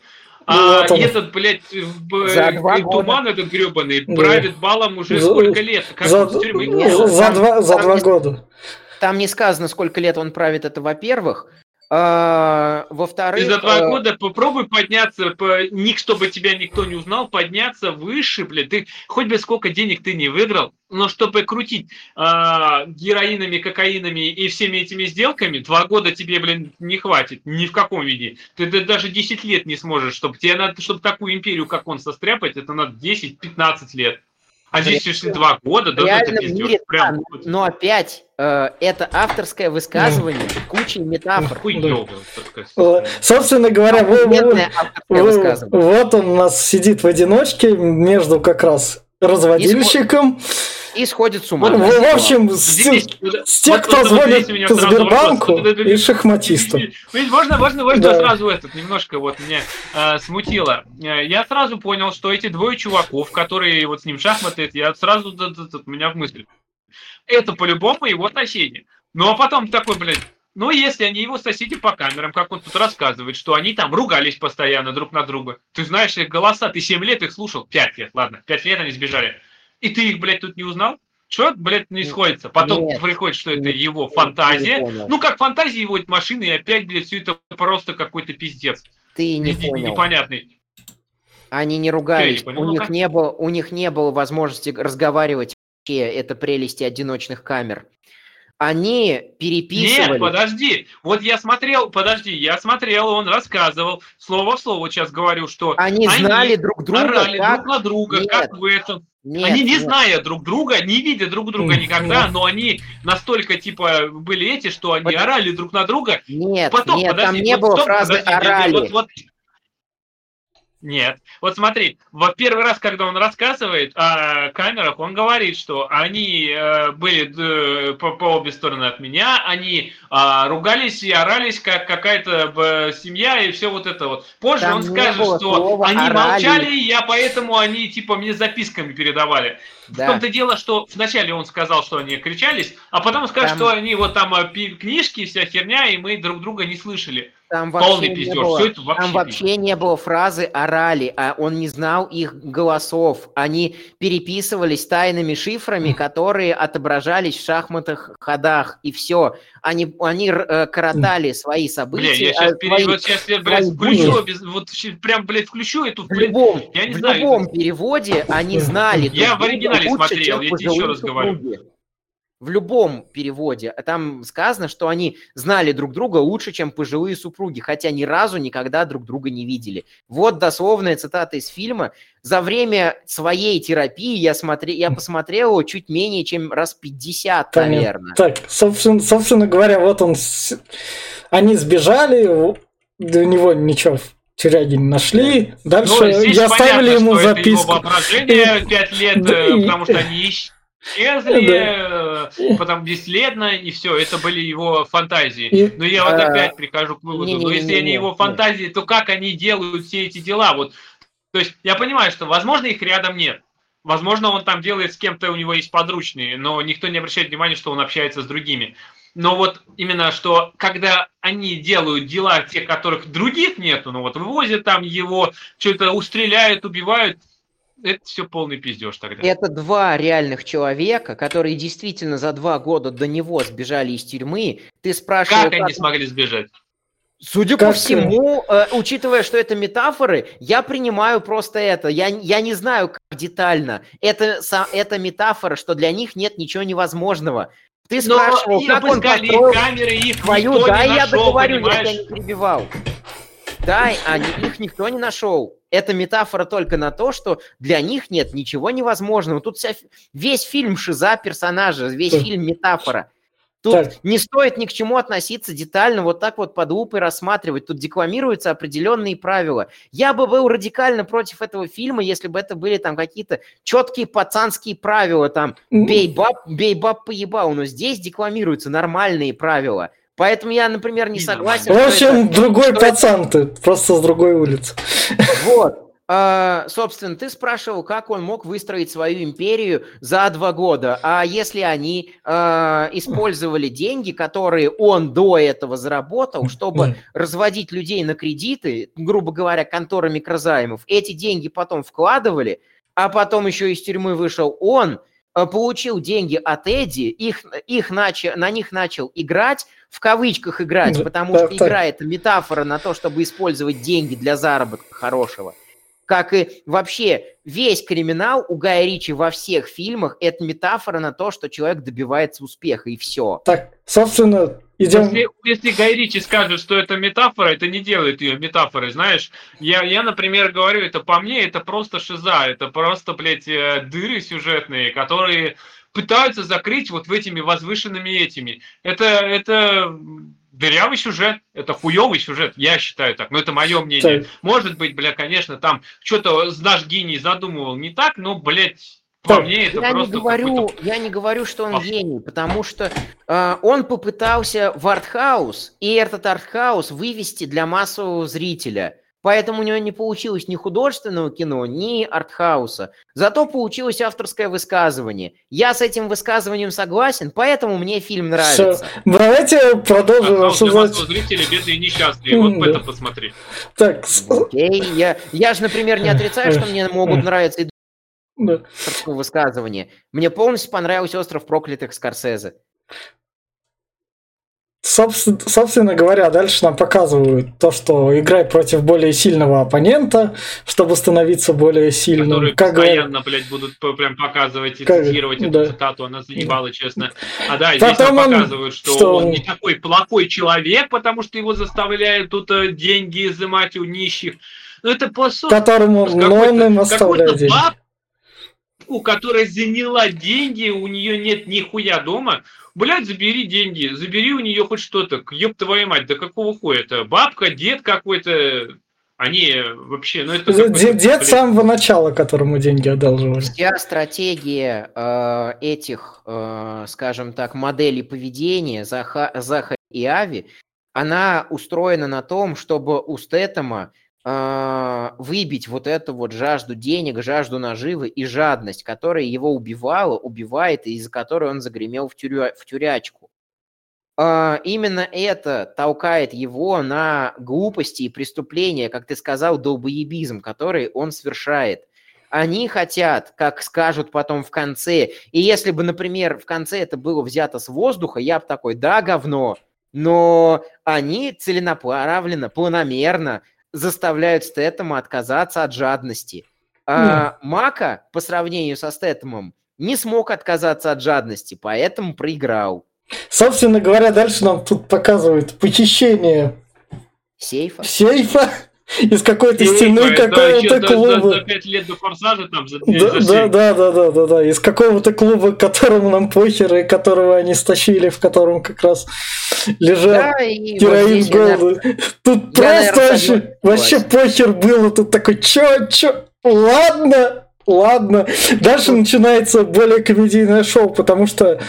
А вот этот, блядь, За 2 туман этот гребаный Да. правит балом уже За- сколько лет? Как За, он с тюрьмы Нет, вышел? за там 2 не- года. Там не сказано, сколько лет он правит, это во-первых. И за Во-вторых, 2 года попробуй подняться, чтобы тебя никто не узнал, подняться выше, блядь. Ты хоть бы сколько денег ты не выиграл, но чтобы крутить героинами, кокаинами и всеми этими сделками, 2 года тебе, блин, не хватит ни в каком виде. Ты даже 10 лет не сможешь, чтобы тебе надо, чтобы такую империю, как он, состряпать, это надо 10-15 лет. А здесь если 2 года, в да, ну это реальном пиздец. мире, Прям да, но опять это авторское высказывание с кучей метафор. хуёво. Собственно говоря, Бедное авторское высказывание. вот он у нас сидит в одиночке между как раз разводильщиком. И сходит с ума. В общем, с тех, кто звонит к Сбербанку и шахматистам. Можно Да. сразу немножко вот меня смутило. Я сразу понял, что эти 2 чуваков, которые вот с ним шахматы, я сразу, у меня в мысли, это по-любому его соседи. Ну а потом такой, блядь, ну если они его соседи по камерам, как он тут рассказывает, что они там ругались постоянно друг на друга. Ты знаешь их голоса, ты 7 лет их слушал, 5 лет, ладно, 5 лет они сбежали. И ты их, блядь, тут не узнал? Что, блядь, не сходится? Потом Нет. приходит, что это Нет. его Не фантазия. понял. Ну, как фантазия его машины, и опять, блядь, все это просто какой-то пиздец. Ты не понял. Непонятный. Они не ругались. Что, я не У понял? них не было возможности разговаривать вообще. Это прелести одиночных камер. Они переписывали. Нет, подожди. Вот я смотрел, он рассказывал, слово в слово вот сейчас говорю, что Они знали друг друга. орали как... друг на друга, Нет. как в этом. Нет, Они не нет. зная друг друга, не видя друг друга никогда, но они настолько, типа, были эти, что они орали друг на друга. Нет, Потом, нет, подожди, там не вот было стоп, фразы подожди, «орали». Нет. Вот смотри, в первый раз, когда он рассказывает о камерах, он говорит, что они были по обе стороны от меня, они ругались и орались, как какая-то семья и все вот это вот. Позже Там он не скажет, было что слова они «орали». молчали, поэтому они типа мне записками передавали. Да. В том-то дело, что вначале он сказал, что они кричались, а потом скажет, Там- что они вот там книжки, вся херня, и мы друг друга не слышали. Там Полный вообще, пиздеж. не было, Всё это вообще там вообще не было фразы «орали», а он не знал их голосов. Они переписывались тайными шифрами, которые отображались в шахматных ходах, и все. Они коротали свои события. Бля, сейчас я, блядь, включу, прям, блядь, включу эту, В блядь, любом, я не в знаю, любом переводе они знали Я друг в оригинале друга лучше, смотрел, чем я тебе еще пожилые раз говорю. супруги. В любом переводе. Там сказано, что они знали друг друга лучше, чем пожилые супруги, хотя ни разу никогда друг друга не видели. Вот дословная цитата из фильма. За время своей терапии я посмотрел его чуть менее чем раз 50, наверное. Так, собственно говоря, вот они сбежали, у него ничего в тюряге не нашли, дальше здесь оставили понятно, ему что записку. Это его воображение 5 лет, потому что они исчезли, потом бесследно, и все, это были его фантазии. Но я вот опять прихожу к выводу, но если они его фантазии, то как они делают все эти дела? Вот, то есть я понимаю, что, возможно, их рядом нет. Возможно, он там делает с кем-то, у него есть подручные, но никто не обращает внимания, что он общается с другими. Но вот именно, что когда они делают дела, те, которых других нету, ну вот вывозят там его, что-то устреляют, убивают, это все полный пиздеж тогда. Это 2 реальных человека, которые действительно за 2 года до него сбежали из тюрьмы. Ты спрашивал, Как они смогли сбежать? Судя по всему, учитывая, что это метафоры, я принимаю просто это. Я не знаю, как детально. Это метафора, что для них нет ничего невозможного. Ты спрашивал, как он построил камеры, их твою, никто да, не я нашел, договорю, я понимаешь? тебя не перебивал. Да, их никто не нашел. Это метафора только на то, что для них нет ничего невозможного. Тут весь фильм шиза персонажа, весь фильм метафора. Тут не стоит ни к чему относиться детально, вот так вот под лупой рассматривать. Тут декламируются определенные правила. Я бы был радикально против этого фильма, если бы это были там какие-то четкие пацанские правила, там бей баб поебал, но здесь декламируются нормальные правила. Поэтому я, например, не согласен. В общем, другой пацан ты, просто с другой улицы. Вот. собственно, ты спрашивал, как он мог выстроить свою империю за 2 года. А если они использовали деньги, которые он до этого заработал, чтобы разводить людей на кредиты, грубо говоря, конторы микрозаймов, эти деньги потом вкладывали, а потом еще из тюрьмы вышел он, получил деньги от Эдди, на них начал играть, в кавычках играть, потому что игра – это метафора на то, чтобы использовать деньги для заработка хорошего. Как и вообще весь криминал у Гая Ричи во всех фильмах – это метафора на то, что человек добивается успеха, и все. Так, собственно, идем... Если Гай Ричи скажет, что это метафора, это не делает ее метафорой, знаешь. Я, например, говорю, это по мне, это просто шиза, это просто, блядь, дыры сюжетные, которые пытаются закрыть вот в этими возвышенными этими. Это дырявый сюжет, это хуёвый сюжет, я считаю так, но это мое мнение. Может быть, бля, конечно, там что-то наш гений задумывал не так, но, блядь, по мне это просто я не говорю, что он гений, потому что он попытался в артхаус, и этот артхаус вывести для массового зрителя. Поэтому у него не получилось ни художественного кино, ни артхауса. Зато получилось авторское высказывание. Я с этим высказыванием согласен, поэтому мне фильм нравится. Давайте продолжим обсуждать. Зрители бедные и несчастные. Вот это посмотри. Так. Окей, я же, например, не отрицаю, что мне могут нравиться и высказывания. Мне полностью понравился «Остров проклятых» Скорсезе. Собственно говоря, дальше нам показывают то, что играй против более сильного оппонента, чтобы становиться более сильным. Которые постоянно, блядь, будут прям показывать и цитировать эту цитату, она заебала, честно. А да, здесь нам показывают, что он не такой плохой человек, потому что его заставляют тут деньги изымать у нищих. Ну это по сути... Которому он им оставляет деньги. У которой заняла деньги, у нее нет нихуя дома. Блядь, забери деньги, забери у нее хоть что-то. Ёб твою мать, да какого хуя это? Бабка, дед какой-то. Они вообще, ну это... Дед с самого начала, которому деньги одалживали. Вся стратегия этих, скажем так, моделей поведения Заха и Ави, она устроена на том, чтобы у Стэтэма выбить вот эту вот жажду денег, жажду наживы и жадность, которая его убивает, и из-за которой он загремел в тюрячку. Именно это толкает его на глупости и преступления, как ты сказал, долбоебизм, который он совершает. Они хотят, как скажут потом в конце, и если бы, например, в конце это было взято с воздуха, я бы такой, да, говно, но они целенаправленно, планомерно заставляют Стэтэма отказаться от жадности. Мака, по сравнению со Стэтэмом, не смог отказаться от жадности, поэтому проиграл. Собственно говоря, дальше нам тут показывают похищение сейфа из какой-то стены какого-то клуба. За 5 лет до «Форсажа» там за Да, из какого-то клуба, которому нам похер, и которого они стащили, в котором как раз лежат героин голода. Тут просто вообще похер было, тут такой, чё, ладно. Дальше начинается более комедийное шоу, потому что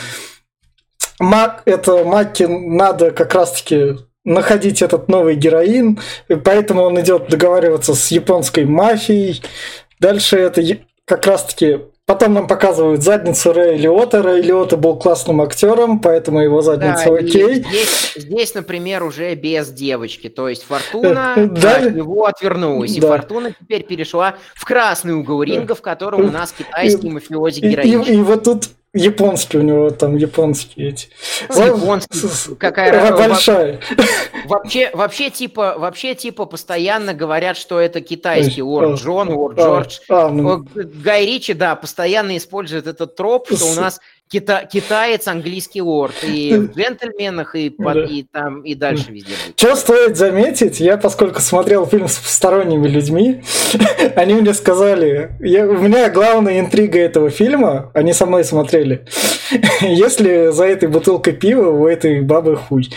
Макки надо как раз-таки находить этот новый героин, и поэтому он идет договариваться с японской мафией. Дальше это как раз-таки... Потом нам показывают задницу Рэя Лиотта. Рэй Лиотта был классным актером, поэтому его задница окей. Здесь, например, уже без девочки. То есть Фортуна от него отвернулась. И Фортуна теперь перешла в красный угол ринга, в котором у нас китайский мафиози героин. И вот тут японский у него там, японские эти. Японский, какая большая. Вообще типа постоянно говорят, что это китайский Лорд Джон, Лорд Джордж. Гай Ричи, да, постоянно использует этот троп, что у нас китаец, английский лорд. И в «Джентльменах», и там, и дальше везде будет. Что стоит заметить, я, поскольку смотрел фильм с посторонними людьми, они мне сказали, у меня главная интрига этого фильма, они со мной смотрели, если за этой бутылкой пива у этой бабы хуй.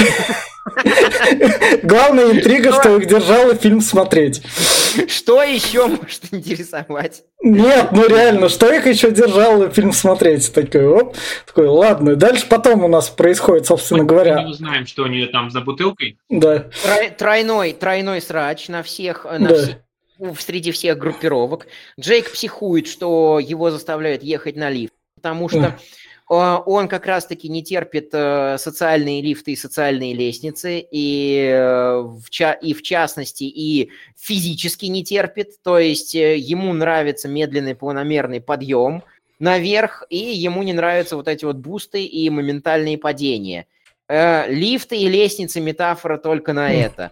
Главная интрига, что их держало фильм смотреть. Что еще может интересовать? Нет, ну реально, что их еще держало фильм смотреть? Такой, ладно. Дальше потом у нас происходит, собственно говоря. Мы не узнаем, что у нее там за бутылкой. Да. Тройной срач на всех. среди всех группировок. Джейк психует, что его заставляют ехать на лифт, потому что он как раз-таки не терпит социальные лифты и социальные лестницы, и в частности, и физически не терпит, то есть ему нравится медленный планомерный подъем наверх, и ему не нравятся вот эти вот бусты и моментальные падения. Лифты и лестницы — метафора только на это.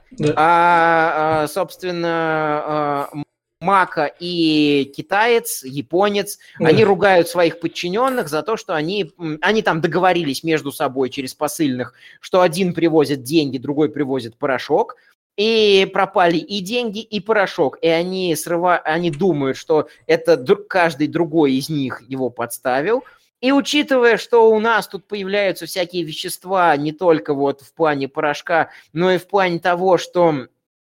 Собственно, Мака и китаец, японец, они ругают своих подчиненных за то, что они там договорились между собой через посыльных, что один привозит деньги, другой привозит порошок, и пропали и деньги, и порошок, и они думают, что это каждый другой из них его подставил. И учитывая, что у нас тут появляются всякие вещества не только вот в плане порошка, но и в плане того, что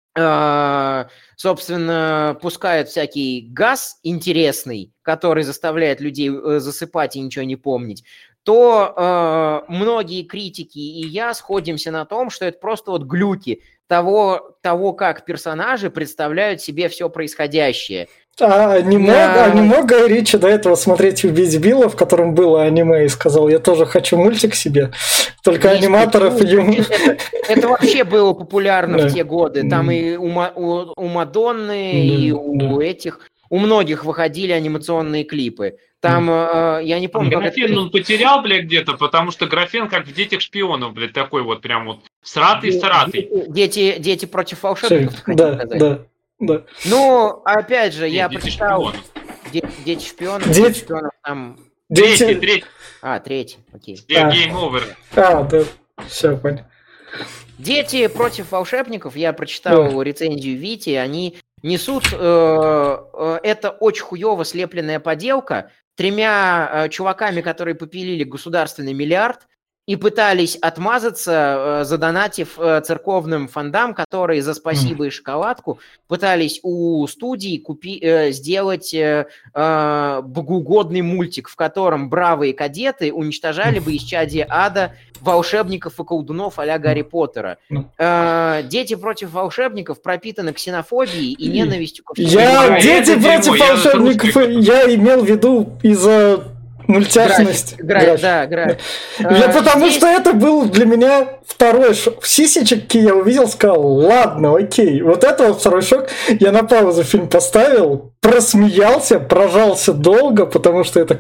собственно, пускают всякий газ интересный, который заставляет людей засыпать и ничего не помнить, то многие критики и я сходимся на том, что это просто вот глюки того, как персонажи представляют себе все происходящее. Не мог Гай Ричи до этого смотреть «Убить Билла», в котором было аниме, и сказал: я тоже хочу мультик себе, только аниматоров... Это вообще было популярно в те годы. Там и у Мадонны, и у этих... У многих выходили анимационные клипы. Там, я не помню... Графен он потерял, блядь, где-то, потому что графен как в «Детях шпионов», блядь, такой вот прям вот сратый. Дети против волшебников, хотите сказать? Да. Ну, опять же, я прочитал «Дети шпионов». Там... Третий. Третий, окей. Game over. Да, все, понял. «Дети против волшебников», я прочитал рецензию Вити, они несут... это очень хуёво слепленная поделка 3 чуваками, которые попилили государственный миллиард и пытались отмазаться, задонатив церковным фондам, которые за спасибо и шоколадку пытались у студии сделать богоугодный мультик, в котором бравые кадеты уничтожали бы исчадие ада волшебников и колдунов а-ля Гарри Поттера. «Дети против волшебников» пропитаны ксенофобией и ненавистью ко всему. «Дети против волшебников» я имел в виду из-за... Мультяшность. Потому что это был для меня второй шок. Сисечки я увидел, сказал: ладно, окей. Вот это вот второй шок. Я на паузу фильм поставил, просмеялся, прожался долго, потому что это...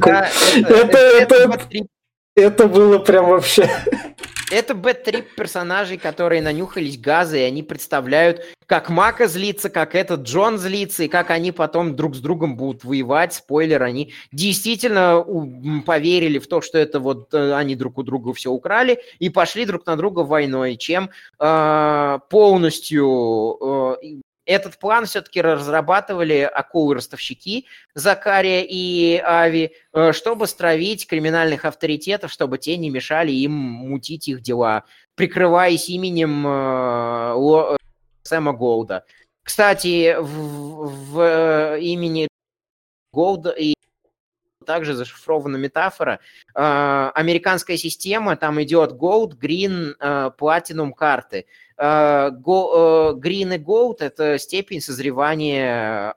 Это было прям вообще... Это бэт-трип персонажей, которые нанюхались газа, и они представляют, как Мака злится, как этот Джон злится, и как они потом друг с другом будут воевать. Спойлер, они действительно поверили в то, что это вот они друг у друга все украли, и пошли друг на друга войной, чем полностью... Этот план все-таки разрабатывали акулы-ростовщики Закария и Ави, чтобы стравить криминальных авторитетов, чтобы те не мешали им мутить их дела, прикрываясь именем Сэма Голда. Кстати, в имени Голда и также зашифрована метафора. Американская система, там идет Gold, Green, Platinum карты. Green и Gold – это степень созревания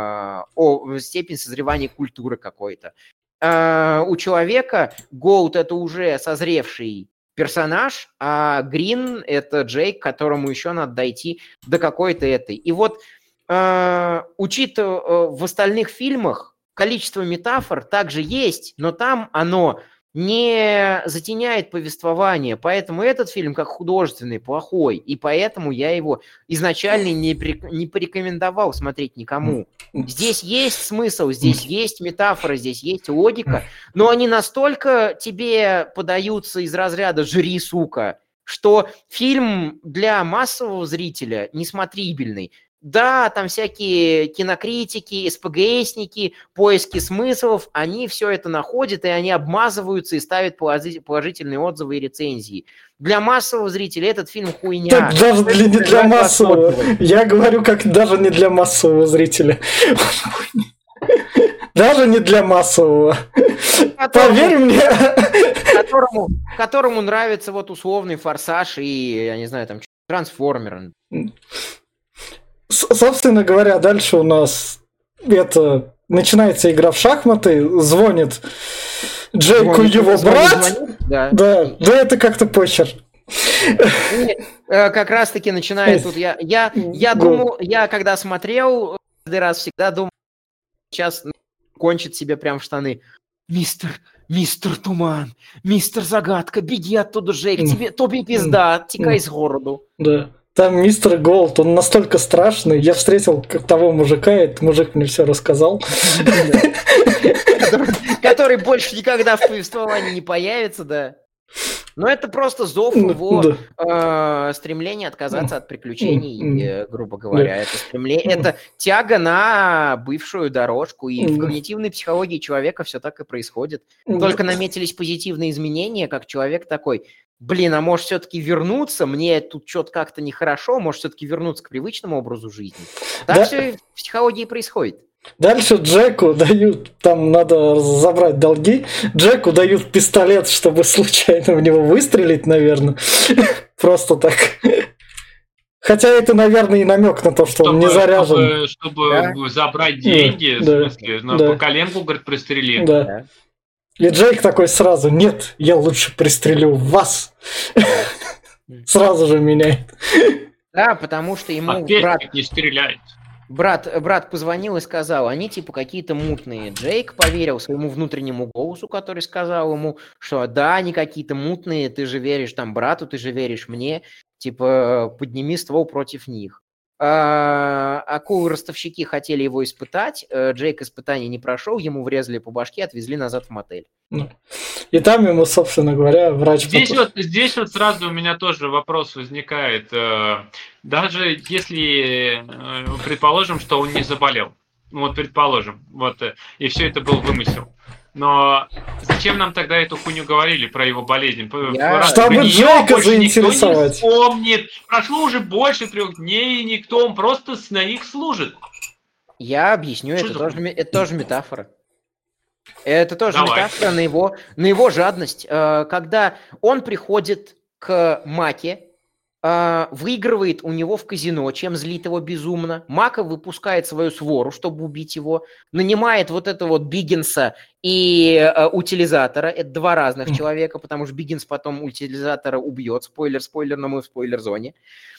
культуры какой-то. У человека Gold – это уже созревший персонаж, а Green – это Джейк, которому еще надо дойти до какой-то этой. И вот, учитывая в остальных фильмах, количество метафор также есть, но там оно не затеняет повествование, поэтому этот фильм как художественный плохой, и поэтому я его изначально не порекомендовал смотреть никому. Здесь есть смысл, здесь есть метафора, здесь есть логика, но они настолько тебе подаются из разряда «жри, сука», что фильм для массового зрителя несмотрибельный. Да, там всякие кинокритики, СПГСники, поиски смыслов, они все это находят, и они обмазываются и ставят положительные отзывы и рецензии. Для массового зрителя этот фильм хуйня. Так даже не для массового. Я говорю, как даже не для массового зрителя. Даже не для массового. Поверь мне. Которому нравится вот условный «Форсаж» и, я не знаю, там, «Трансформер». Собственно говоря, дальше у нас начинается игра в шахматы, звонит Джейку его брат. Да, это как-то похер. Как раз-таки начинает тут. Я думал, я когда смотрел, каждый раз всегда думал, сейчас кончит себе прям в штаны. Мистер Туман, мистер Загадка, беги оттуда, Джейк, тебе пизда, текай с городу. Да. Там мистер Голд, он настолько страшный. Я встретил того мужика, и этот мужик мне все рассказал. Который больше никогда в повествовании не появится, да. Но это просто зов его стремления отказаться от приключений, грубо говоря. Это тяга на бывшую дорожку. И в когнитивной психологии человека все так и происходит. Только наметились позитивные изменения, как человек такой: блин, а может все-таки вернуться? Мне тут что-то как-то нехорошо, может все-таки вернуться к привычному образу жизни. Так все в психологии происходит. Дальше Джеку дают, там надо забрать долги, Джеку дают пистолет, чтобы случайно в него выстрелить, наверное. Просто так. Хотя это, наверное, и намек на то, что он не заряжен. Чтобы забрать деньги, в смысле, по коленку, говорит, пристрели. Да. И Джейк такой сразу: нет, я лучше пристрелю вас. Сразу же меняет. Да, потому что ему брат не стреляет. Брат позвонил и сказал, они типа какие-то мутные. Джейк поверил своему внутреннему голосу, который сказал ему, что да, они какие-то мутные, ты же веришь там брату, ты же веришь мне, типа подними ствол против них. Акулы-ростовщики хотели его испытать, Джейк испытаний не прошел, ему врезали по башке, отвезли назад в мотель. И там ему, собственно говоря, врач... Здесь вот сразу у меня тоже вопрос возникает. Даже если предположим, что он не заболел, вот предположим, и все это был вымысел. Но зачем нам тогда эту хуйню говорили про его болезнь? Чтобы Джейка заинтересовать. Никто не вспомнит. Прошло уже больше 3 дней, и никто, он просто на них служит. Я объясню, это тоже метафора. Это тоже метафора на его жадность. Когда он приходит к Маке, выигрывает у него в казино, чем злит его безумно. Мака выпускает свою свору, чтобы убить его. Нанимает вот это вот Биггинса и утилизатора. Это 2 разных человека, потому что Биггинс потом утилизатора убьет. Спойлер, но мы в спойлер-зоне.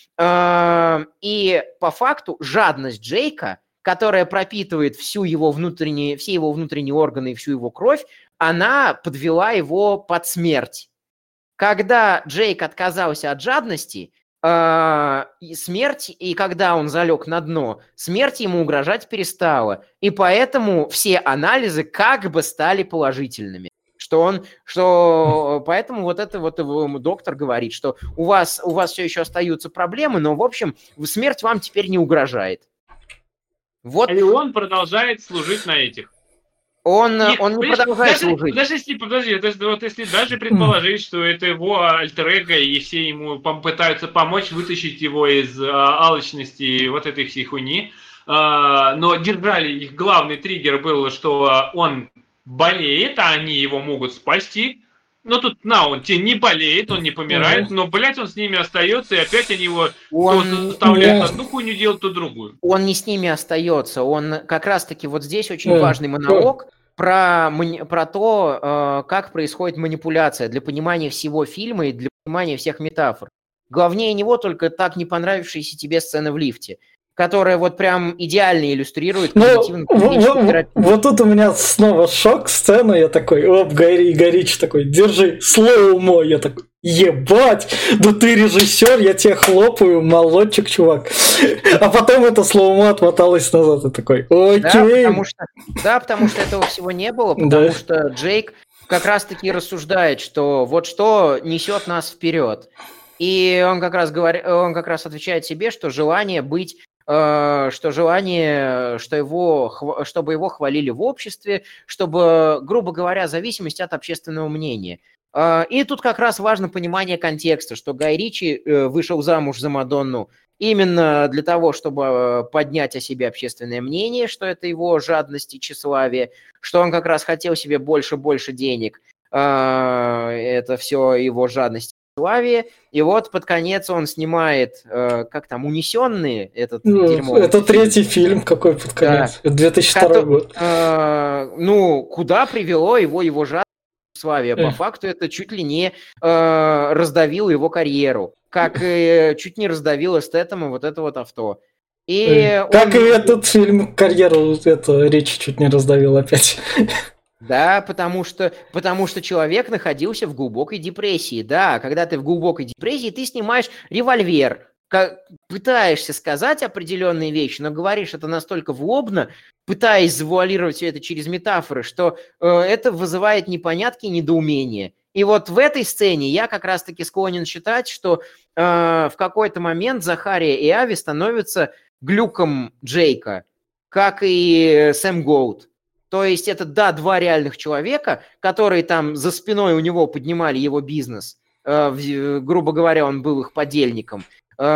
И по факту жадность Джейка, которая пропитывает все его внутренние органы и всю его кровь, она подвела его под смерть. Когда Джейк отказался от жадности, смерть, и когда он залег на дно, смерть ему угрожать перестала. И поэтому все анализы как бы стали положительными. Поэтому вот это вот доктор говорит, что у вас все еще остаются проблемы, но, в общем, смерть вам теперь не угрожает. Вот. И он продолжает служить на этих. Он не продолжает служить. Подожди, если даже предположить, что это его альтер-эго, и все ему пытаются помочь вытащить его из алчности и вот этой всей хуйни, но держали их, главный триггер был, что он болеет, а они его могут спасти. Но тут, он не болеет, он не помирает, но, блядь, он с ними остается, и опять они его заставляют одну хуйню делать, то другую. Он не с ними остается, он как раз-таки вот здесь очень важный монолог про то, как происходит манипуляция для понимания всего фильма и для понимания всех метафор. Главнее него только так не понравившаяся тебе сцена в лифте, которая вот прям идеально иллюстрирует когнитивно-поведенческую терапию. Вот тут у меня снова шок сцена, я такой, Горич такой, держи, слоумо, я такой, ебать, да ты режиссер, я тебе хлопаю, молодчик, чувак. А потом это слоумо отмоталось назад, и такой, окей. Потому что этого всего не было, потому что Джейк как раз-таки рассуждает, что вот что несет нас вперед. И он как раз отвечает себе, что желание быть, чтобы его хвалили в обществе, чтобы, грубо говоря, зависимость от общественного мнения. И тут как раз важно понимание контекста, что Гай Ричи вышел замуж за Мадонну именно для того, чтобы поднять о себе общественное мнение, что это его жадность и тщеславие, что он как раз хотел себе больше денег, это все его жадность славе, и вот под конец он снимает, как там, «Унесенные», этот дерьмовый это фильм. 3-й фильм, какой под конец, да. 2002 год. Куда привело его жадность к славе? По факту это чуть ли не раздавило его карьеру, как чуть не раздавило Стэтэма вот это вот авто. Как и этот фильм карьеру, Ричи чуть не раздавил опять. Да, потому что человек находился в глубокой депрессии. Да, когда ты в глубокой депрессии, ты снимаешь «Револьвер», пытаешься сказать определенные вещи, но говоришь это настолько влобно, пытаясь завуалировать все это через метафоры, что это вызывает непонятки и недоумение. И вот в этой сцене я как раз-таки склонен считать, что в какой-то момент Захария и Ави становятся глюком Джейка, как и Сэм Гоут. То есть это, да, 2 реальных человека, которые там за спиной у него поднимали его бизнес. Грубо говоря, он был их подельником.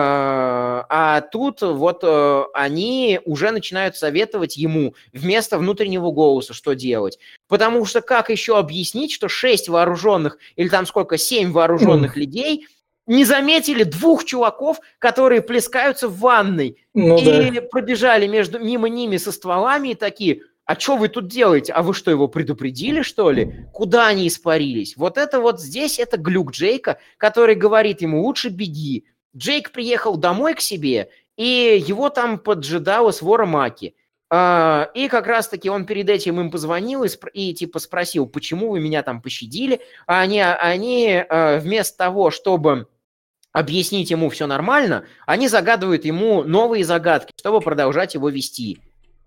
А тут вот они уже начинают советовать ему вместо внутреннего голоса, что делать. Потому что как еще объяснить, что 6 вооруженных, или там сколько, 7 вооруженных людей не заметили 2 чуваков, которые плескаются в ванной, пробежали мимо ними со стволами и такие: а что вы тут делаете? А вы что, его предупредили, что ли? Куда они испарились? Вот это вот здесь, это глюк Джейка, который говорит ему: лучше беги. Джейк приехал домой к себе, и его там поджидала свора Маки. И как раз-таки он перед этим им позвонил и типа спросил: почему вы меня там пощадили? А они вместо того, чтобы объяснить ему все нормально, они загадывают ему новые загадки, чтобы продолжать его вести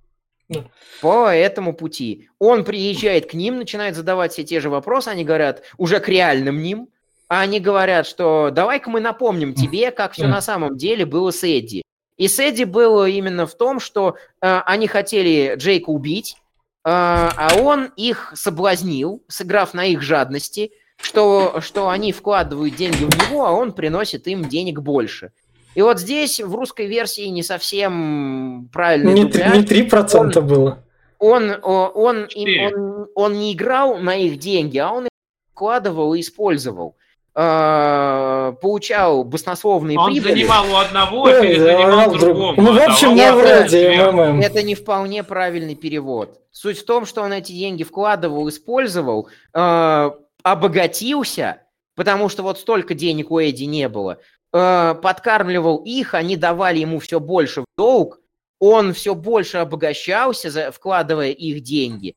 по этому пути. Он приезжает к ним, начинает задавать все те же вопросы, они говорят уже к реальным ним, а они говорят, что давай-ка мы напомним тебе, как все на самом деле было с Эдди. И с Эдди было именно в том, что они хотели Джейка убить, а он их соблазнил, сыграв на их жадности, что они вкладывают деньги в него, а он приносит им денег больше. И вот здесь в русской версии не совсем правильный дубляж. Не 3% было. Он не играл на их деньги, а он их вкладывал и использовал. Получал баснословные прибыли. Он занимал у одного, а перезанимал другому. Ну, в общем, это не вполне правильный перевод. Суть в том, что он эти деньги вкладывал, использовал, обогатился, потому что вот столько денег у Эдди не было, подкармливал их, они давали ему все больше в долг, он все больше обогащался, вкладывая их деньги,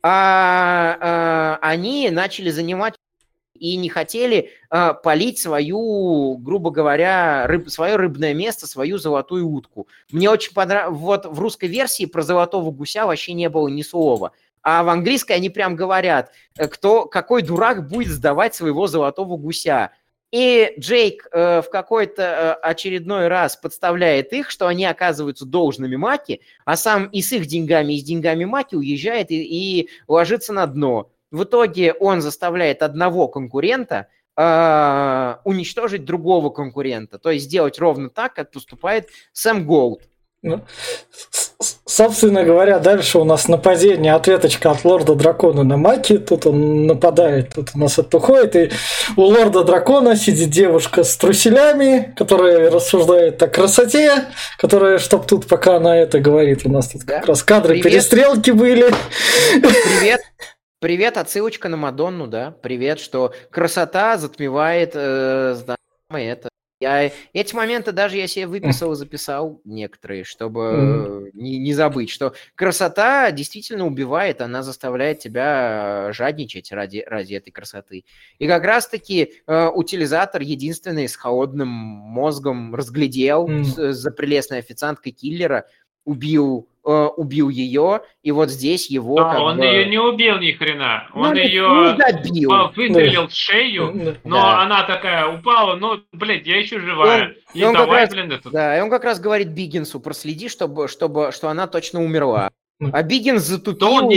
а они начали занимать и не хотели палить свою, грубо говоря, свое рыбное место, свою золотую утку. Мне очень понравилось, вот в русской версии про золотого гуся вообще не было ни слова. А в английской они прям говорят, какой дурак будет сдавать своего золотого гуся. И Джейк в какой-то очередной раз подставляет их, что они оказываются должными Маки, а сам и с их деньгами, и с деньгами Маки уезжает и ложится на дно. В итоге он заставляет одного конкурента уничтожить другого конкурента, то есть сделать ровно так, как поступает Сэм Гоут. Ну, собственно говоря, дальше у нас нападение, ответочка от Лорда Дракона на Маки. Тут он нападает, тут у нас это уходит. И у Лорда Дракона сидит девушка с труселями, которая рассуждает о красоте, которая, чтоб тут пока она это говорит, у нас тут как раз кадры перестрелки были. Привет, отсылочка на Мадонну, да. Привет, что красота затмевает это. Эти моменты даже я себе выписал и записал некоторые, чтобы не забыть, что красота действительно убивает, она заставляет тебя жадничать ради этой красоты. И как раз-таки утилизатор единственный с холодным мозгом разглядел за прелестной официанткой киллера, убил ее, и вот здесь его... он ее не убил ни хрена. Он ее выстрелил в шею, но она такая упала, блядь, я еще живая. И он как раз говорит Биггинсу: проследи, что она точно умерла. А Биггинс затупил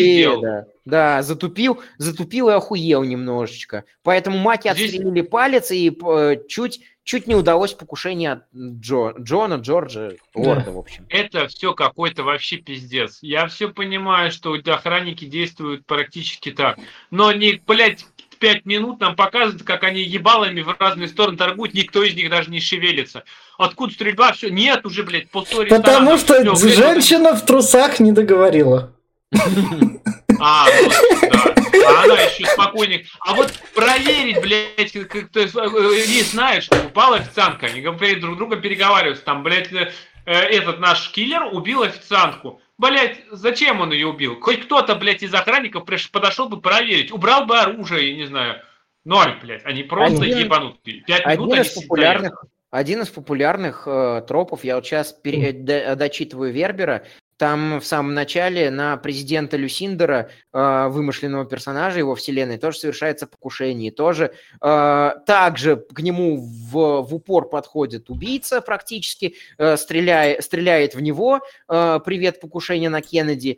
затупил и охуел немножечко. Поэтому Маки отстрелили палец, и чуть не удалось покушение от Джорджа, Лорда, в общем. Это все какой-то вообще пиздец. Я все понимаю, что охранники действуют практически так. Но не, блядь, 5 минут нам показывают, как они ебалами в разные стороны торгуют, никто из них даже не шевелится. Откуда стрельба? Все, нет уже, блядь, пустой ресторан. Потому что женщина в трусах не договорила. А, ну, да. А она еще спокойнее. А вот проверить, блядь, не знают, что упала официантка. Они друг друга переговариваются. Там, блядь, этот наш киллер убил официантку. Блядь, зачем он ее убил? Хоть кто-то, блядь, из охранников подошел бы проверить. Убрал бы оружие, я не знаю. Ноль, блядь. Они просто ебанутые. 5 минут они стоят. Один из популярных тропов, я вот сейчас дочитываю Вербера, там в самом начале на президента Люсиндера, вымышленного персонажа его вселенной, тоже совершается покушение. Тоже также к нему в упор подходит убийца практически, стреляет в него, привет, покушение на Кеннеди,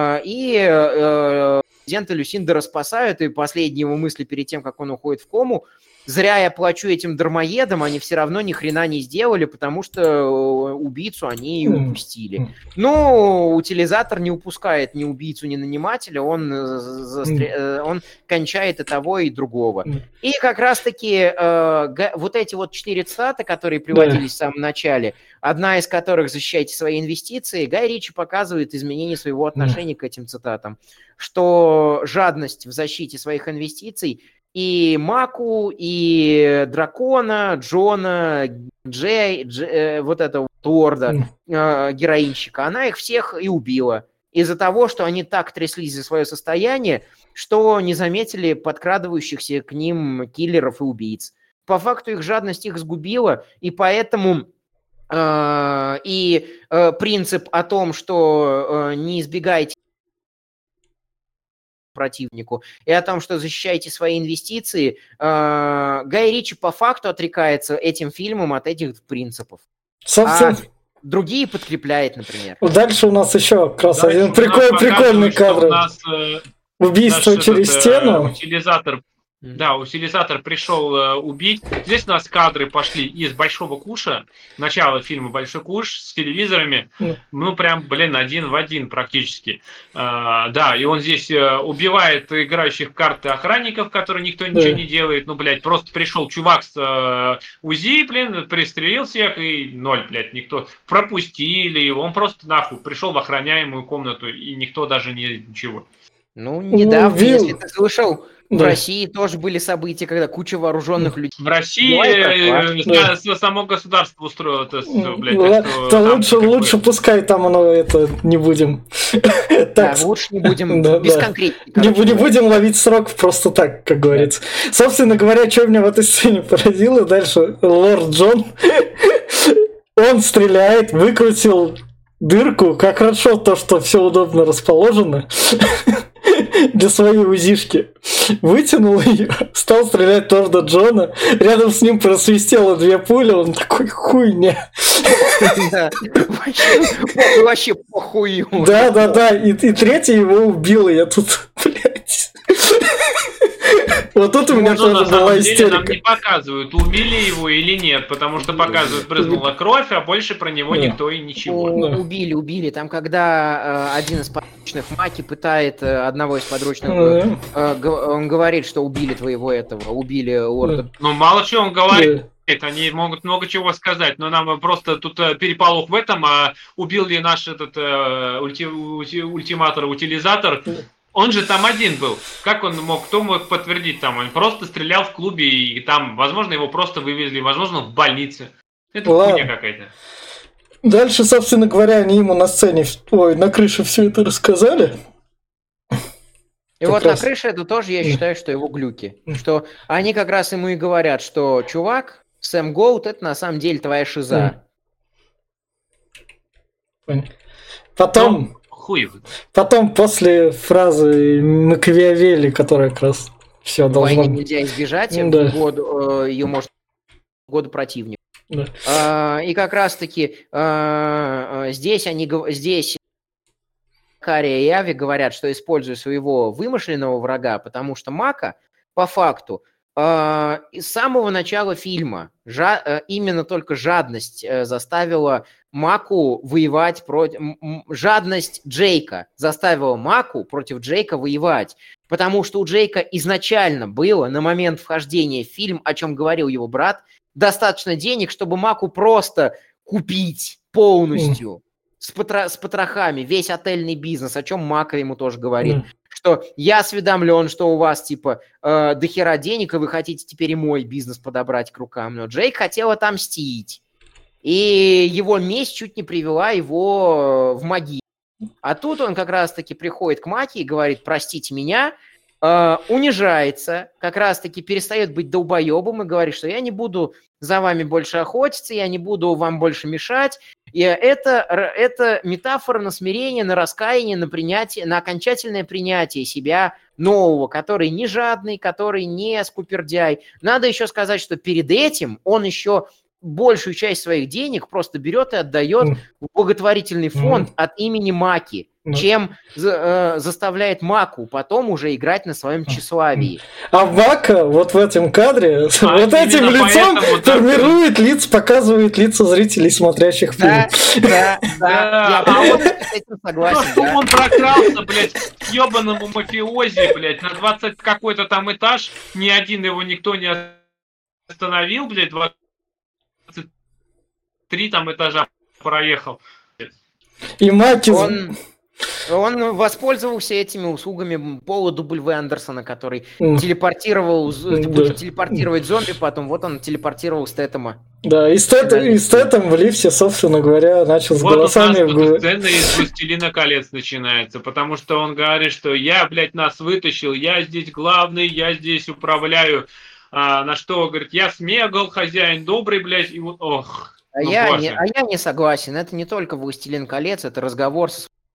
и президента Люсиндера спасают, и последние его мысли перед тем, как он уходит в кому: зря я плачу этим дармоедам, они все равно ни хрена не сделали, потому что убийцу они упустили. Ну, утилизатор не упускает ни убийцу, ни нанимателя, он кончает и того, и другого. И как раз-таки вот эти вот 4 цитаты, которые приводились в самом начале, одна из которых «Защищайте свои инвестиции», Гай Ричи показывает изменение своего отношения к этим цитатам, что жадность в защите своих инвестиций и Маку, и Дракона, Джона, вот этого лорда, героинщика, она их всех и убила. Из-за того, что они так тряслись за свое состояние, что не заметили подкрадывающихся к ним киллеров и убийц. По факту их жадность их сгубила, и поэтому принцип о том, что не избегайте противнику, и о том, что защищаете свои инвестиции, Гай Ричи по факту отрекается этим фильмом от этих принципов. Собственно, а другие подкрепляет, например. Дальше у нас еще как раз один прикольный кадр. Убийство через стену. Утилизатор пришел убить. Здесь у нас кадры пошли из Большого Куша. Начало фильма «Большой Куш» с телевизорами. Ну, прям, один в один практически. Да, и он здесь убивает играющих в карты охранников, которые никто ничего не делает. Ну, блядь, просто пришел чувак с УЗИ, пристрелил всех, и ноль, блядь, никто. Пропустили его. Он просто нахуй пришел в охраняемую комнату, и никто даже ничего. Ну, недавно, если ты слышал, в России тоже были события, когда куча вооруженных людей... В России само государство устроило это все, блядь. Лучше пускай там оно не будем. Да, лучше не будем, без конкретики. Не будем ловить срок просто так, как говорится. Собственно говоря, что меня в этой сцене поразило, дальше лорд Джон, он стреляет, выкрутил дырку, как хорошо то, что все удобно расположено для своей УЗИшки. Вытянул ее, стал стрелять тоже до Джона. Рядом с ним просвистело 2 пули, он такой: хуйня. Вообще похуй. Да. И 3-й его убил, и я тут, блядь. Вот тут у меня тоже была истерика. Нам не показывают, убили его или нет, потому что показывают, брызнула кровь, а больше про него никто и ничего. Убили. Там, когда один из подручных Маки пытает одного из подручных, он говорит, что убили твоего этого, убили лорда. Ну, мало чего он говорит. Они могут много чего сказать, но нам просто тут переполох в этом, а убил ли наш этот ультиматор-утилизатор. Он же там один был. Как он мог, кто мог подтвердить там? Он просто стрелял в клубе, и там, возможно, его просто вывезли, возможно, в больнице. Это хуйня какая-то. Дальше, собственно говоря, они ему на сцене, на крыше все это рассказали. И как вот раз... на крыше это тоже, я считаю, что его глюки. Что они как раз ему и говорят, что, чувак, Сэм Гоут, это на самом деле твоя шиза. Потом... Потом после фразы Макиавелли, которая как раз все должно... Войны нельзя избежать, ее можно году противника. Да. И как раз-таки здесь Кария и Ави говорят, что используя своего вымышленного врага, потому что Мака, по факту, с самого начала фильма именно только жадность заставила Маку воевать против... Жадность Джейка заставила Маку против Джейка воевать. Потому что у Джейка изначально было на момент вхождения в фильм, о чем говорил его брат, достаточно денег, чтобы Маку просто купить полностью с потрохами весь отельный бизнес, о чем Мака ему тоже говорит, что я осведомлен, что у вас типа дохера денег, и вы хотите теперь и мой бизнес подобрать к рукам. Но Джейк хотел отомстить, и его месть чуть не привела его в могилу. А тут он как раз-таки приходит к Маке и говорит: простите меня, унижается, как раз-таки перестает быть долбоебом и говорит, что я не буду за вами больше охотиться, я не буду вам больше мешать. И это метафора на смирение, на раскаяние, на принятие, на окончательное принятие себя нового, который не жадный, который не скупердяй. Надо еще сказать, что перед этим он еще большую часть своих денег просто берет и отдает в благотворительный фонд от имени Маки, чем заставляет Маку потом уже играть на своем тщеславии. А Мака вот в этом кадре вот этим лицом формирует лица, показывает лица зрителей, смотрящих фильм. Да. Я с этим согласен. Он прокрался, блядь, к ебаному мафиози, блядь, на 20 какой-то там этаж, ни один его никто не остановил, блядь, 23 там этажа проехал. И Маки... Он воспользовался этими услугами Пола W. Андерсона, который телепортировал, телепортировать зомби потом, вот он телепортировал Стэтэма. Да, и Стэтэм в лифте, собственно говоря, начал с голосами... Вот у нас сцена из «Властелина колец» начинается, потому что он говорит, что я, блядь, нас вытащил, я здесь главный, я здесь управляю, на что, говорит, я Смегол, хозяин добрый, блядь, и вот, ох... Я не согласен, это не только «Властелин колец», это разговор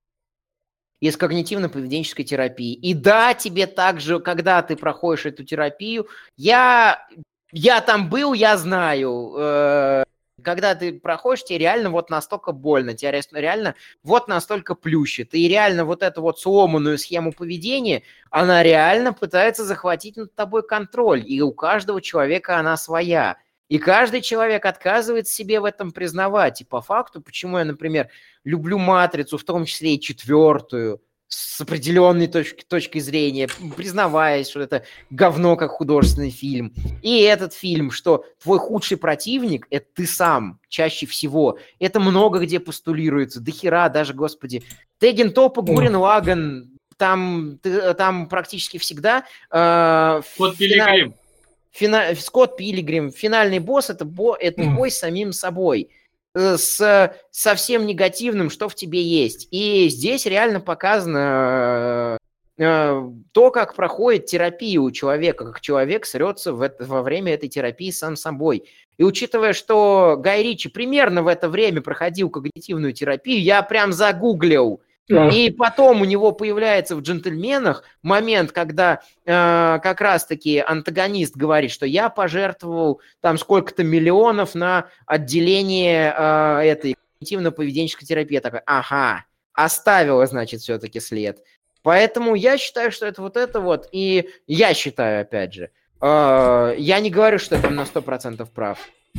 из когнитивно-поведенческой терапии. И да, тебе также, когда ты проходишь эту терапию, я там был, я знаю, когда ты проходишь, тебе реально вот настолько больно, тебе реально вот настолько плющит. И реально вот эту вот сломанную схему поведения, она реально пытается захватить над тобой контроль. И у каждого человека она своя. И каждый человек отказывается себе в этом признавать. И по факту, почему я, например, люблю «Матрицу», в том числе и 4-ю, с определенной точки зрения, признаваясь, что это говно как художественный фильм. И этот фильм, что твой худший противник – это ты сам, чаще всего. Это много где постулируется. до хера даже, господи. Теген Топа, Гурен Лаган, там практически всегда… Скотт Пилигрим. Скотт Пилигрим. Финальный босс – это бой с самим собой. Со всем негативным, что в тебе есть. И здесь реально показано то, как проходит терапия у человека, как человек срется во время этой терапии сам собой. И учитывая, что Гай Ричи примерно в это время проходил когнитивную терапию, я прям загуглил. И потом у него появляется в «Джентльменах» момент, когда как раз-таки антагонист говорит, что я пожертвовал там сколько-то миллионов на отделение этой когнитивно-поведенческой терапии. Я такой, ага, оставила, значит, все-таки след. Поэтому я считаю, что это вот. И я считаю, опять же, я не говорю, что это на 100% прав.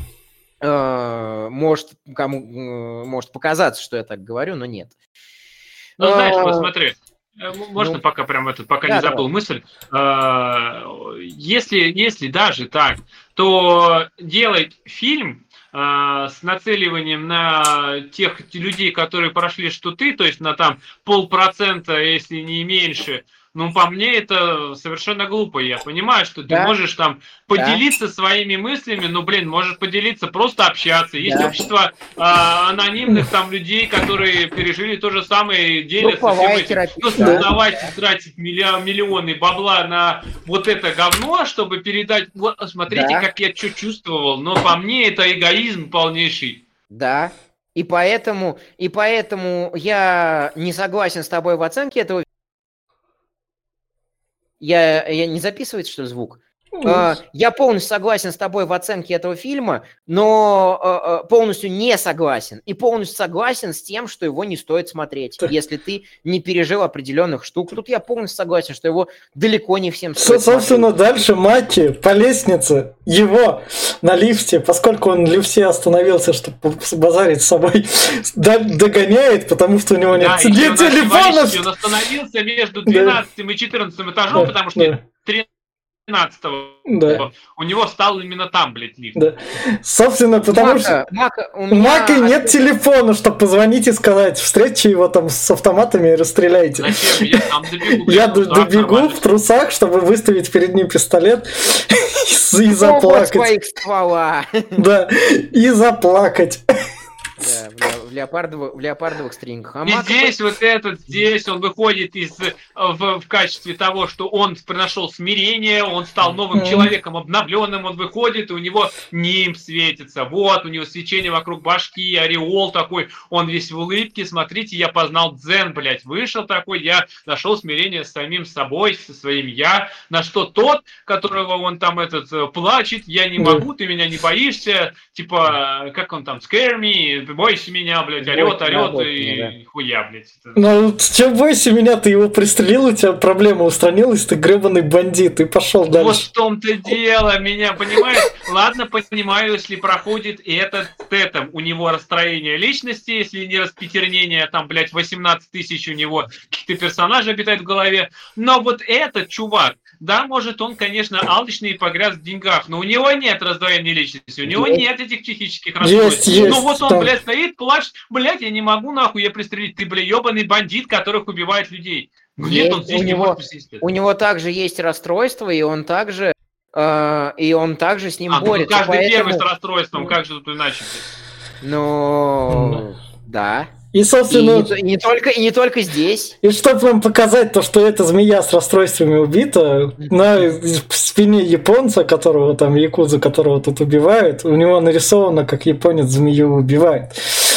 Может показаться, что я так говорю, но нет. Ну, знаешь, вот смотри, можно пока не забыл мысль. Если даже так, то делать фильм с нацеливанием на тех людей, которые прошли, что ты, то есть на там 0,5%, если не меньше, ну, по мне, это совершенно глупо. Я понимаю, что ты можешь там поделиться своими мыслями, но, можешь поделиться, просто общаться. Есть общество анонимных там людей, которые пережили то же самое, делятся всем этим. Просто давайте тратить миллионы бабла на вот это говно, чтобы передать, вот, смотрите, как я что чувствовал. Но по мне, это эгоизм полнейший. Да. И поэтому я не согласен с тобой в оценке этого. Я не записывается, что ли, звук? Я полностью согласен с тобой в оценке этого фильма, но полностью не согласен. И полностью согласен с тем, что его не стоит смотреть, если ты не пережил определенных штук. Тут я полностью согласен, что его далеко не всем стоит Собственно, смотреть. дальше Маки по лестнице, его на лифте, поскольку он в лифте остановился, чтобы базарить с собой, догоняет, потому что у него нет телефона. Он остановился между 12 и 14 этажом, потому что 13-го. У него стал именно там, блядь, лифт. Да. Собственно, потому что у Мака нет телефона, чтобы позвонить и сказать, встретьте его там с автоматами и расстреляйте. Зачем? Я там добегу. Я добегу в трусах, чтобы выставить перед ним пистолет и заплакать. Да, и заплакать. Да, в леопардовых стрингах. И здесь вот здесь он выходит в качестве того, что он нашел смирение, он стал новым человеком, обновленным, он выходит, и у него нимб светится, вот, у него свечение вокруг башки, ореол такой, он весь в улыбке, смотрите, я познал дзен, блядь, вышел такой, я нашел смирение с самим собой, со своим я, на что тот, которого он там плачет, я не могу, ты меня не боишься, типа, как он там, scare me, бойся меня, блядь, орет, и хуя, блядь. Ну, чем бойся меня, ты его пристрелил, у тебя проблема устранилась, ты гребаный бандит, и пошел дальше. Вот в том-то дело, меня, понимаешь? Ладно, понимаю, если проходит этот у него расстроение личности, если не распятернение, там, блядь, 18 тысяч у него каких-то персонажей обитает в голове, но вот этот чувак, да, может, он, конечно, алчный и погряз в деньгах, но у него нет раздвоения личности, у него нет этих психических расстройств. Ну вот он, блядь, стоит, плачет, блядь, я не могу нахуй я пристрелить, ты, блядь, ебаный бандит, которых убивает людей. Ну нет, он здесь не может присутствовать. У него также есть расстройство, и он также с ним борется. Ну, каждый первый с расстройством, как же тут иначе? Ну, да. И, собственно, и не только здесь. И чтобы вам показать то, что эта змея с расстройствами убита, на спине японца, которого там, якудза, которого тут убивают, у него нарисовано, как японец змею убивает.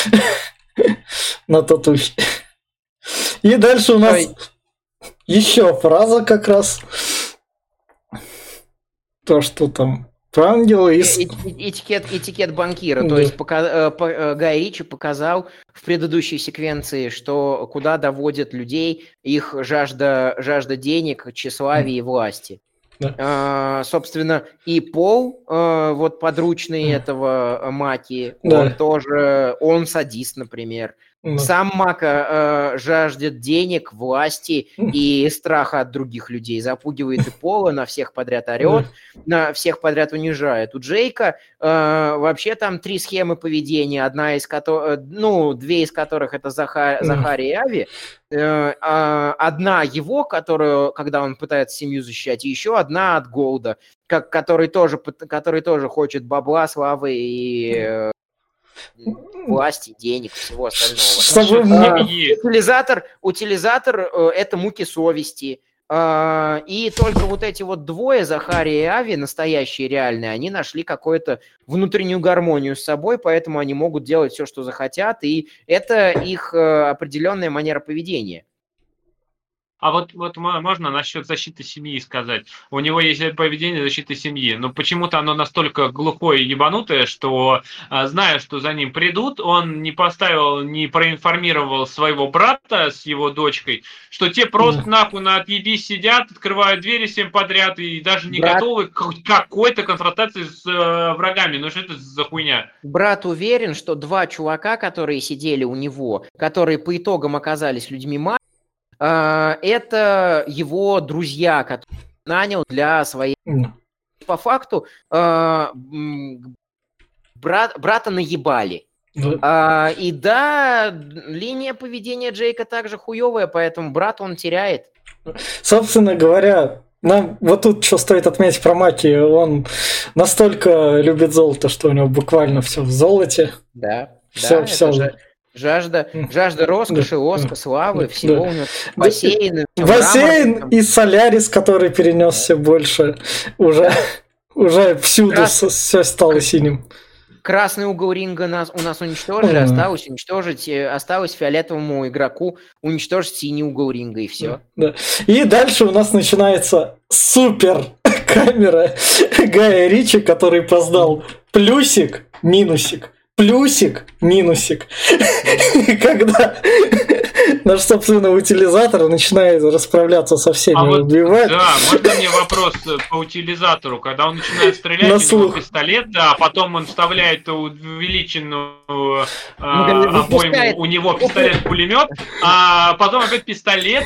На татухе. И дальше у нас еще фраза как раз. То, что там про ангела из... Этикет банкира. То есть Гай Ричи показал в предыдущей секвенции, что куда доводят людей их жажда денег, тщеславия и власти. Да. Собственно, и Пол, вот подручный этого Маки, он садист, например. Сам Мака жаждет денег, власти и страха от других людей, запугивает и Пола, на всех подряд орет, на всех подряд унижает. У Джейка вообще там 3 схемы поведения, две из которых это Захари и Ави, одна его, которую, когда он пытается семью защищать, и еще одна от Голда, который тоже хочет бабла, славы и власти, денег, всего остального. Утилизатор это муки совести. И только вот эти вот двое, Захари и Ави, настоящие, реальные, они нашли какую-то внутреннюю гармонию с собой, поэтому они могут делать все, что захотят, и это их определенная манера поведения. А вот можно насчет защиты семьи сказать. У него есть поведение защиты семьи, но почему-то оно настолько глухое и ебанутое, что, зная, что за ним придут, он не проинформировал своего брата с его дочкой, что те просто нахуй на отъебись сидят, открывают двери всем подряд и даже не готовы к какой-то конфронтации с врагами. Ну что это за хуйня? Брат уверен, что 2 чувака, которые сидели у него, которые по итогам оказались людьми это его друзья, которые он нанял для своей... По факту брата наебали. И да, линия поведения Джейка также хуевая, поэтому брат он теряет. Собственно говоря, нам вот тут что стоит отметить про Маки, он настолько любит золото, что у него буквально все в золоте. Да, все. Жажда роскоши, лоска, славы, всего у него. Бассейн и Солярис, который перенесся больше. Уже всюду все стало синим. Красный угол ринга у нас уничтожили, осталось фиолетовому игроку уничтожить синий угол ринга, и все. Да. И дальше у нас начинается супер камера Гая Ричи, который познал плюсик, минусик, плюсик, минусик. Когда наш собственный утилизатор начинает расправляться со всеми, убивать. Да, можно мне вопрос по утилизатору? Когда он начинает стрелять, у него пистолет, да, а потом он вставляет увеличенную обойму, у него пистолет-пулемет, а потом опять пистолет.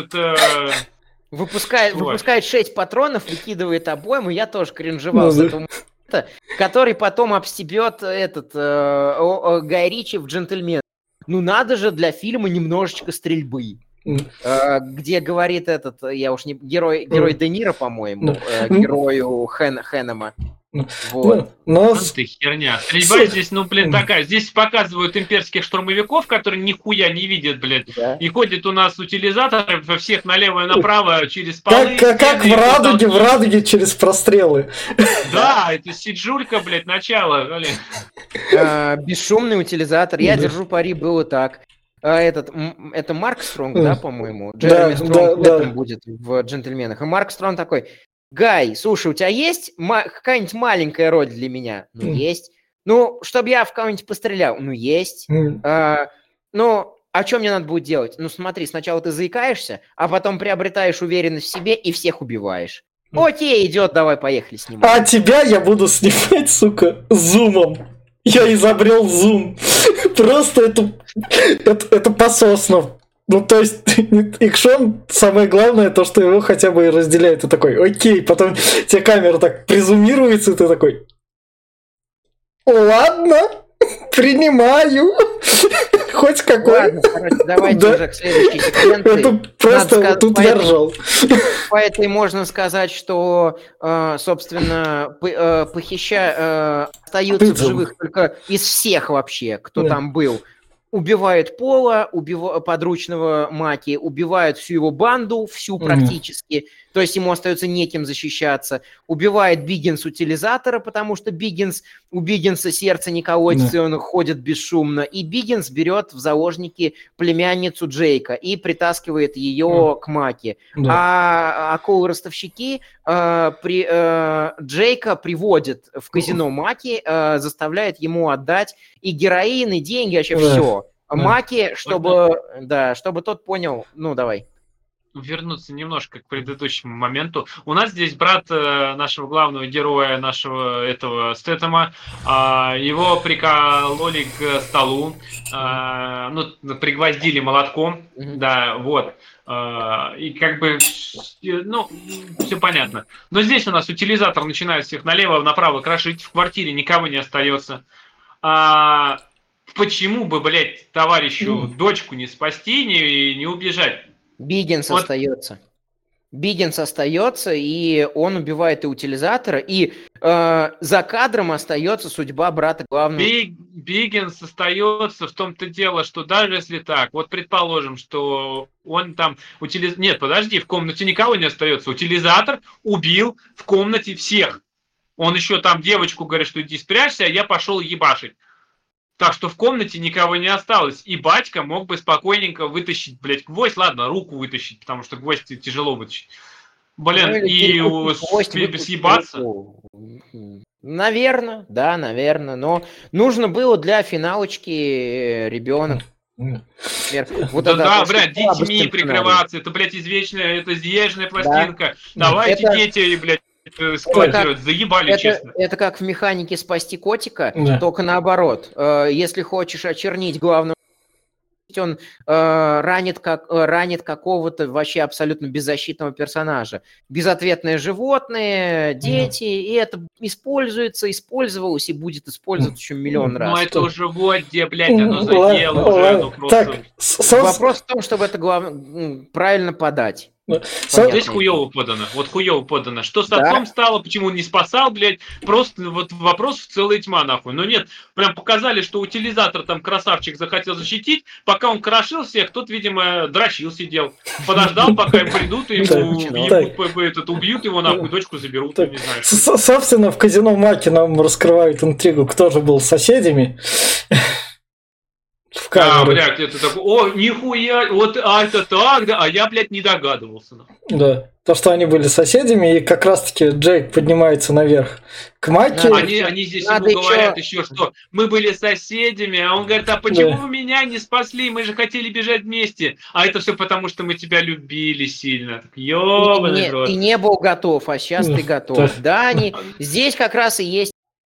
Выпускает 6 патронов, выкидывает обойму, я тоже кринжевал с этого момента, который потом обстебет Гай Ричи в «Джентльмен». Ну надо же для фильма немножечко стрельбы. Где говорит герой Де Ниро, по-моему, герою Хэнема. Вот. Ты херня. Стрельба здесь, такая. Здесь показывают имперских штурмовиков, которые нихуя не видят, блядь. Да. И ходит у нас утилизатор всех налево и направо через полы. Как в радуге через прострелы. Да, это Сиджулька, блядь, начало. Бесшумный утилизатор. Я держу пари, было так. Это Марк Стронг, да, по-моему? Джереми Стронг в этом будет в «Джентльменах». И Марк Стронг такой: Гай, слушай, у тебя есть какая-нибудь маленькая роль для меня? Ну, есть. Ну, чтобы я в кого-нибудь пострелял? Ну, есть. А что мне надо будет делать? Ну, смотри, сначала ты заикаешься, а потом приобретаешь уверенность в себе и всех убиваешь. Окей, идет, давай, поехали снимать. А тебя я буду снимать, сука, зумом. Я изобрел зум. Просто это пососно. Ну, то есть, экшон, самое главное, то, что его хотя бы и разделяет. Ты такой, окей, потом тебе камера так призумируется, и ты такой, ладно, принимаю. Хоть какой. Ладно, короче, давайте уже к следующей секвенции. Это просто тут я ржал. По этой можно сказать, что, собственно, остаются в живых только из всех вообще, кто там был. Убивают Пола, подручного Маки, убивают всю его банду, всю практически, то есть ему остается неким защищаться. Убивает Биггинс утилизатора, потому что у Биггинса сердце не колотится, и он ходит бесшумно. И Биггинс берет в заложники племянницу Джейка и притаскивает ее к Маке. А акулы-ростовщики Джейка приводят в казино Маки, заставляют ему отдать и героин, и деньги, вообще все. Маки, чтобы тот понял, ну давай. Вернуться немножко к предыдущему моменту. У нас здесь брат нашего главного героя, нашего этого Стэтэма, его прикололи к столу, пригвоздили молотком, да, вот. И как бы, все понятно. Но здесь у нас утилизатор начинает всех налево-направо крошить, в квартире никого не остается. Почему бы, блядь, товарищу дочку не спасти, не убежать? Биггинс остается. Биггинс остается, и он убивает и утилизатора, и за кадром остается судьба брата главного. Биггинс остается, в том-то дело, что даже если так, вот предположим, что он там Нет, подожди, в комнате никого не остается. Утилизатор убил в комнате всех. Он еще там девочку говорит, что иди спрячься, а я пошел ебашить. Так что в комнате никого не осталось. И батька мог бы спокойненько вытащить, блядь, гвоздь. Ладно, руку вытащить, потому что гвоздь тяжело вытащить. Блин, и съебаться. Наверное, да, наверное. Но нужно было для финалочки ребенок. Вот блядь, детьми прикрываться. Это, блядь, извечная, это изъезженная пластинка. Да. Давайте дети, блядь. Заебали, честно. Это как в «Механике спасти котика», только наоборот. Если хочешь очернить главного, он ранит какого-то вообще абсолютно беззащитного персонажа. Безответные животные, дети, и это использовалось и будет использоваться еще миллион раз. Ну это уже вот где, блядь, оно заело уже. Вопрос в том, чтобы это правильно подать. Здесь хуёво подано. Вот хуёво подано. Что с отцом стало, почему он не спасал, блядь? Просто вот вопрос в целая тьма, нахуй. Но нет, прям показали, что утилизатор там красавчик захотел защитить. Пока он крошил всех, тот, видимо, дрочил сидел. Подождал, пока им придут, и ему убьют его, нахуй, дочку заберут. Не знаю. Собственно, в казино Маки нам раскрывают интригу, кто же был соседями. камеру. блядь, это такой, о, нихуя, вот это так, да, а я, блядь, не догадывался. Да, то, что они были соседями, и как раз-таки Джейк поднимается наверх к Маке. Они здесь ему говорят еще, что мы были соседями, а он говорит, а почему вы меня не спасли, мы же хотели бежать вместе, а это все потому, что мы тебя любили сильно. Ёбаный рот. Ты не был готов, а сейчас ты готов. Да, здесь как раз и есть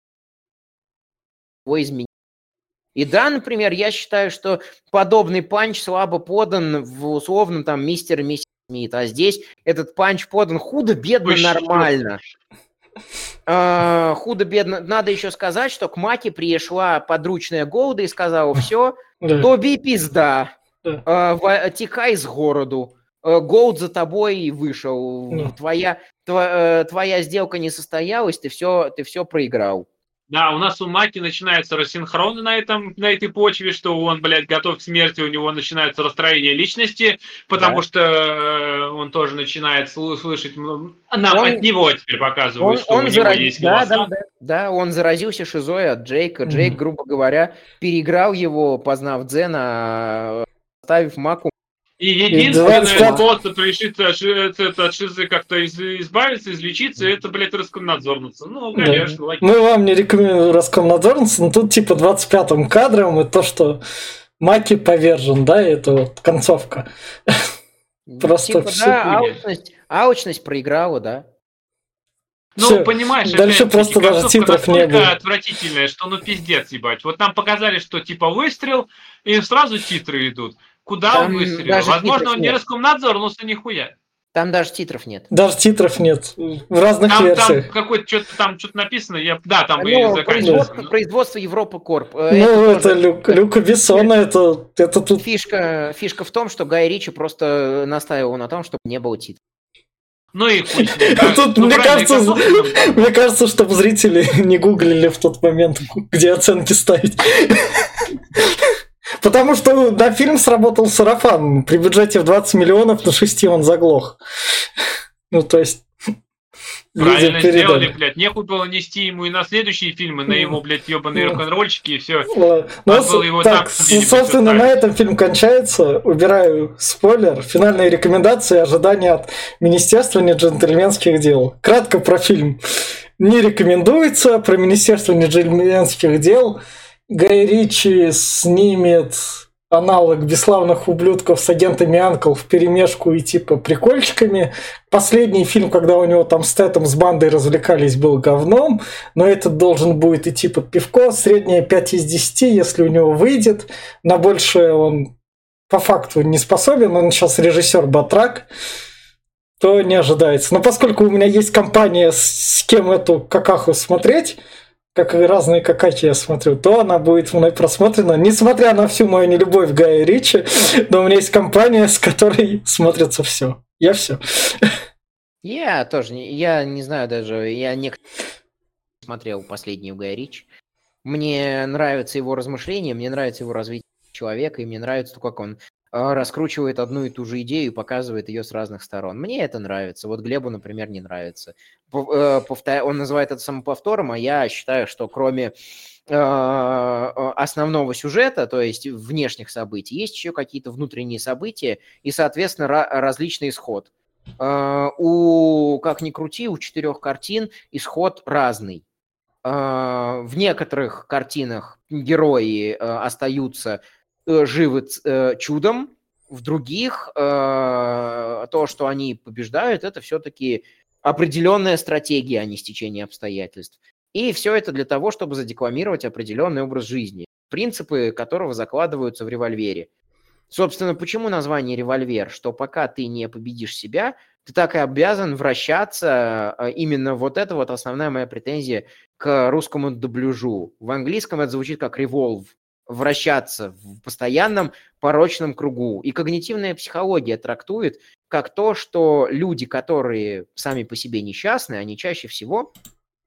его изменение. И да, например, я считаю, что подобный панч слабо подан в условном там мистер и миссис Смит, а здесь этот панч подан худо-бедно нормально. Худо-бедно. Надо еще сказать, что к Маке пришла подручная Голда и сказала, все, Тоби пизда, текай с городу. Голд за тобой вышел. Твоя сделка не состоялась, ты все проиграл. Да, у нас у Маки начинается рассинхрон на этой почве, что он, блядь, готов к смерти, у него начинается расстроение личности, потому что он тоже начинает слышать, от него теперь показывают, что у него есть голоса. Да, он заразился шизой от Джейка. Джейк, грубо говоря, переиграл его, познав дзена, оставив Маку. И единственный способ решить от шизы как-то избавиться, излечиться, это, блядь, Роскомнадзорница. Ну, конечно, логично. Мы вам не рекомендуем Роскомнадзорница, но тут типа 25-м кадром и то, что Маки повержен, да, это вот концовка. Просто типа, да, алчность проиграла, да. Ну, всё. понимаешь, дальше просто даже титров не было. Отвратительная, что ну пиздец, ебать. Вот нам показали, что типа выстрел, и сразу титры идут. Куда там он выстрелил? Возможно, он не Роскомнадзор, но нихуя. Там даже титров нет. Даже титров нет. В разных версиях. Там какое-то там что-то написано. Там и заканчивается. Производство Европа Корп. Ну, это Люка Бессона, это тут... Фишка в том, что Гай Ричи просто настаивал на том, чтобы не было титров. Ну и хуй. Тут, мне кажется, чтобы зрители не гуглили в тот момент, где оценки ставить. Потому что на фильм сработал сарафан. При бюджете в 20 миллионов на 6 он заглох. Ну, то есть... Правильно сделали, блядь. Нехуй было нести ему и на следующие фильмы, на ему, блядь, ебаные рок-н-ролльщики и все. Так, собственно, на этом фильм кончается. Убираю спойлер. Финальные рекомендации и ожидания от Министерства неджентльменских дел. Кратко про фильм. Не рекомендуется. Про Министерство неджентльменских дел. Гай Ричи снимет аналог «Бесславных ублюдков» с агентами Анкл вперемешку и типа прикольчиками. Последний фильм, когда у него там Стэттем с бандой развлекались, был говном, но этот должен будет идти под пивко. Средняя 5 из 10, если у него выйдет. На большее он по факту не способен, он сейчас режиссер Батрак, то не ожидается. Но поскольку у меня есть компания, с кем эту какаху смотреть, как и разные какаки я смотрю, то она будет мной просмотрена, несмотря на всю мою нелюбовь к Гаю Ричи, но у меня есть компания, с которой смотрится все. Я все. Я тоже, я не знаю даже, я не смотрел последнюю Гая Ричи. Мне нравятся его размышления, мне нравится его развитие человека, и мне нравится то, как он раскручивает одну и ту же идею и показывает ее с разных сторон. Мне это нравится. Вот Глебу, например, не нравится. Он называет это самоповтором, а я считаю, что кроме основного сюжета, то есть внешних событий, есть еще какие-то внутренние события и, соответственно, различный исход. Как ни крути, у 4 картин исход разный. В некоторых картинах герои остаются живы чудом, в других то, что они побеждают, это все-таки определенная стратегия, а не стечение обстоятельств. И все это для того, чтобы задекламировать определенный образ жизни, принципы которого закладываются в револьвере. Собственно, почему название «Револьвер»? Что пока ты не победишь себя, ты так и обязан вращаться. Именно вот это вот основная моя претензия к русскому дубляжу. В английском это звучит как «revolve», вращаться в постоянном порочном кругу. И когнитивная психология трактует как то, что люди, которые сами по себе несчастны, они чаще всего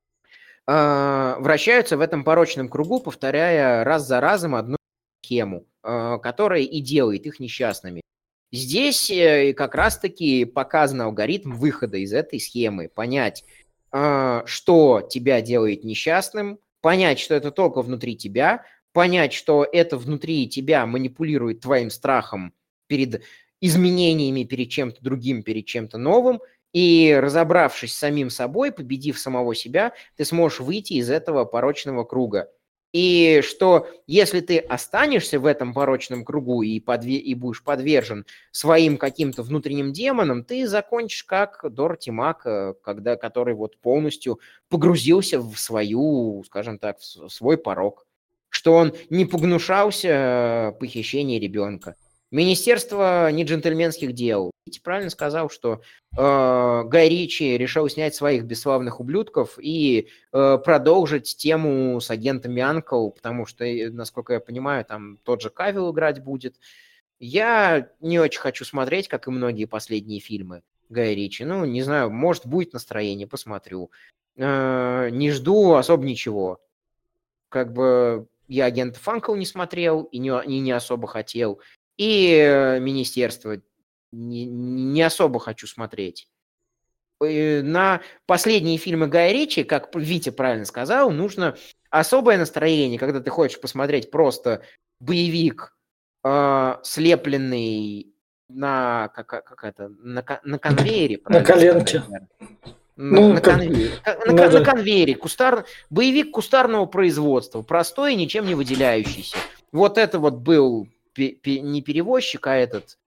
вращаются в этом порочном кругу, повторяя раз за разом одну схему, которая и делает их несчастными. Здесь как раз-таки показан алгоритм выхода из этой схемы. Понять, что тебя делает несчастным, понять, что это только внутри тебя, понять, что это внутри тебя манипулирует твоим страхом перед изменениями, перед чем-то другим, перед чем-то новым, и разобравшись с самим собой, победив самого себя, ты сможешь выйти из этого порочного круга. И что если ты останешься в этом порочном кругу и будешь подвержен своим каким-то внутренним демонам, ты закончишь как Дороти Мак, который вот полностью погрузился в свою, скажем так, в свой порок. Что он не погнушался похищения ребенка. Министерство неджентльменских дел. Витя правильно сказал, что Гай Ричи решил снять своих бесславных ублюдков и продолжить тему с агентами Анкл, потому что, насколько я понимаю, там тот же Кавилл играть будет. Я не очень хочу смотреть, как и многие последние фильмы Гая Ричи. Ну, не знаю, может, будет настроение, посмотрю. Не жду особо ничего. Как бы я агентов Анкл не смотрел и не особо хотел. И министерство не особо хочу смотреть. На последние фильмы Гая Ричи, как Витя правильно сказал, нужно особое настроение, когда ты хочешь посмотреть просто боевик, слепленный на конвейере. На коленке. На конвейере. Боевик кустарного производства. Простой, ничем не выделяющийся. Вот это вот был не перевозчик, а этот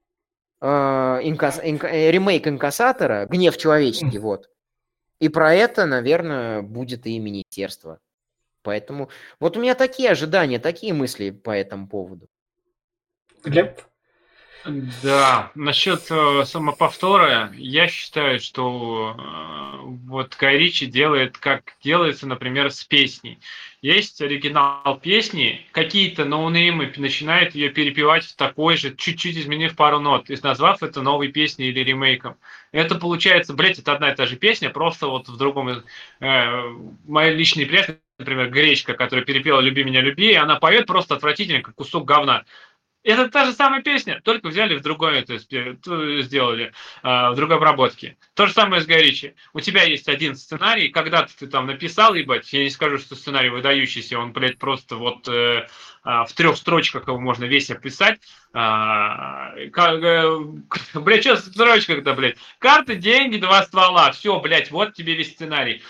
ремейк «Инкассатора», «Гнев человеческий», вот. И про это, наверное, будет и министерство. Поэтому вот у меня такие ожидания, такие мысли по этому поводу. Глеб? Да, насчет самоповтора, я считаю, что вот Гай Ричи делает, как делается, например, с песней. Есть оригинал песни, какие-то ноунеймы начинают ее перепевать в такой же, чуть-чуть изменив пару нот, и назвав это новой песней или ремейком. Это получается, блядь, это одна и та же песня, просто вот в другом... Моя личная приятель, например, Гречка, которая перепела «Люби меня, люби», и она поет просто отвратительно, как кусок говна. Это та же самая песня, только взяли в другой, то есть сделали в другой обработке. То же самое с Гай Ричи. У тебя есть один сценарий, когда-то ты там написал, ебать, я не скажу, что сценарий выдающийся, он, блядь, просто вот в 3 строчках его можно весь описать. Блядь, что в строчках-то, блядь? Карты, деньги, 2 ствола, все, блядь, вот тебе весь сценарий.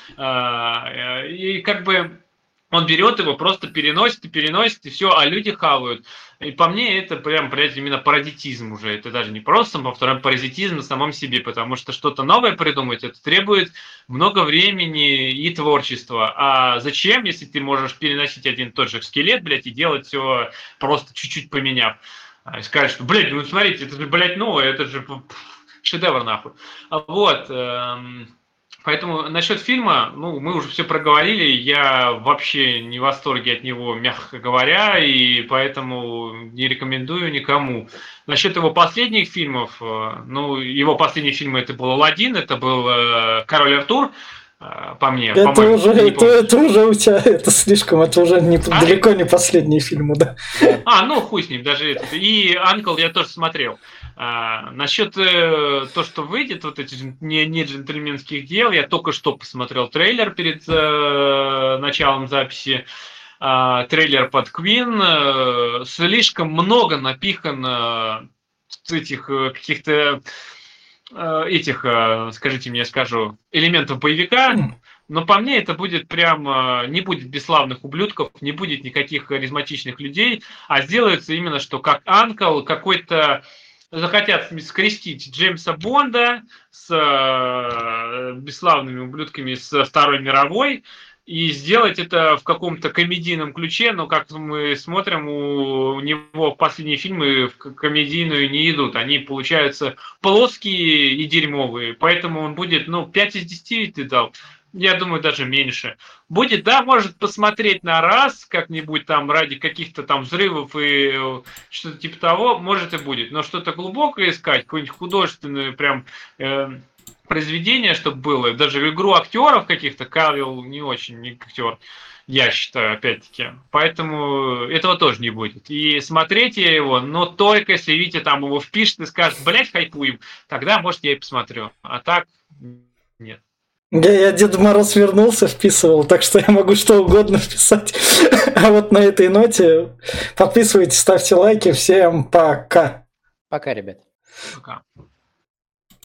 И как бы... Он берет его, просто переносит, и все, а люди хавают. И по мне это прям, блядь, именно паразитизм уже. Это даже не просто самоповтор, а паразитизм на самом себе, потому что что-то новое придумать, это требует много времени и творчества. А зачем, если ты можешь переносить один и тот же скелет, блядь, и делать все просто чуть-чуть поменяв? И сказать, что, блядь, ну смотрите, это же, блядь, новое, это же шедевр, нахуй. Вот. Поэтому насчет фильма, ну, мы уже все проговорили, я вообще не в восторге от него, мягко говоря, и поэтому не рекомендую никому. Насчет его последних фильмов, ну, его последние фильмы это был «Аладдин», это был «Король Артур», по мне. Это уже у тебя, это слишком, это уже далеко не последние фильмы, да. Ну хуй с ним, даже это. И «Анкл» я тоже смотрел. Насчет то, что выйдет, вот эти не джентльменских дел, я только что посмотрел трейлер перед началом записи. Трейлер под Queen. Слишком много напихано этих каких-то скажите мне, скажу, элементов боевика, но по мне это будет прям, не будет бесславных ублюдков, не будет никаких харизматичных людей, а сделается именно, что как Анкл, какой-то захотят скрестить Джеймса Бонда с бесславными ублюдками с Второй мировой, и сделать это в каком-то комедийном ключе, но как мы смотрим, у него последние фильмы в комедийную не идут. Они получаются плоские и дерьмовые. Поэтому он будет, 5 из 10 ты дал. Я думаю, даже меньше. Будет, да, может посмотреть на раз, как-нибудь там ради каких-то там взрывов и что-то типа того, может и будет. Но что-то глубокое искать, какую-нибудь художественную прям... произведение, чтобы было, даже игру актеров каких-то, Кавилл не очень не актер, я считаю, опять-таки. Поэтому этого тоже не будет. И смотреть я его, но только если Витя там его впишет и скажет, блять, хайпуем, тогда, может, я и посмотрю. А так, нет. Я Дед Мороз вернулся, вписывал, так что я могу что угодно вписать. А вот на этой ноте подписывайтесь, ставьте лайки. Всем пока. Пока, ребят. Пока.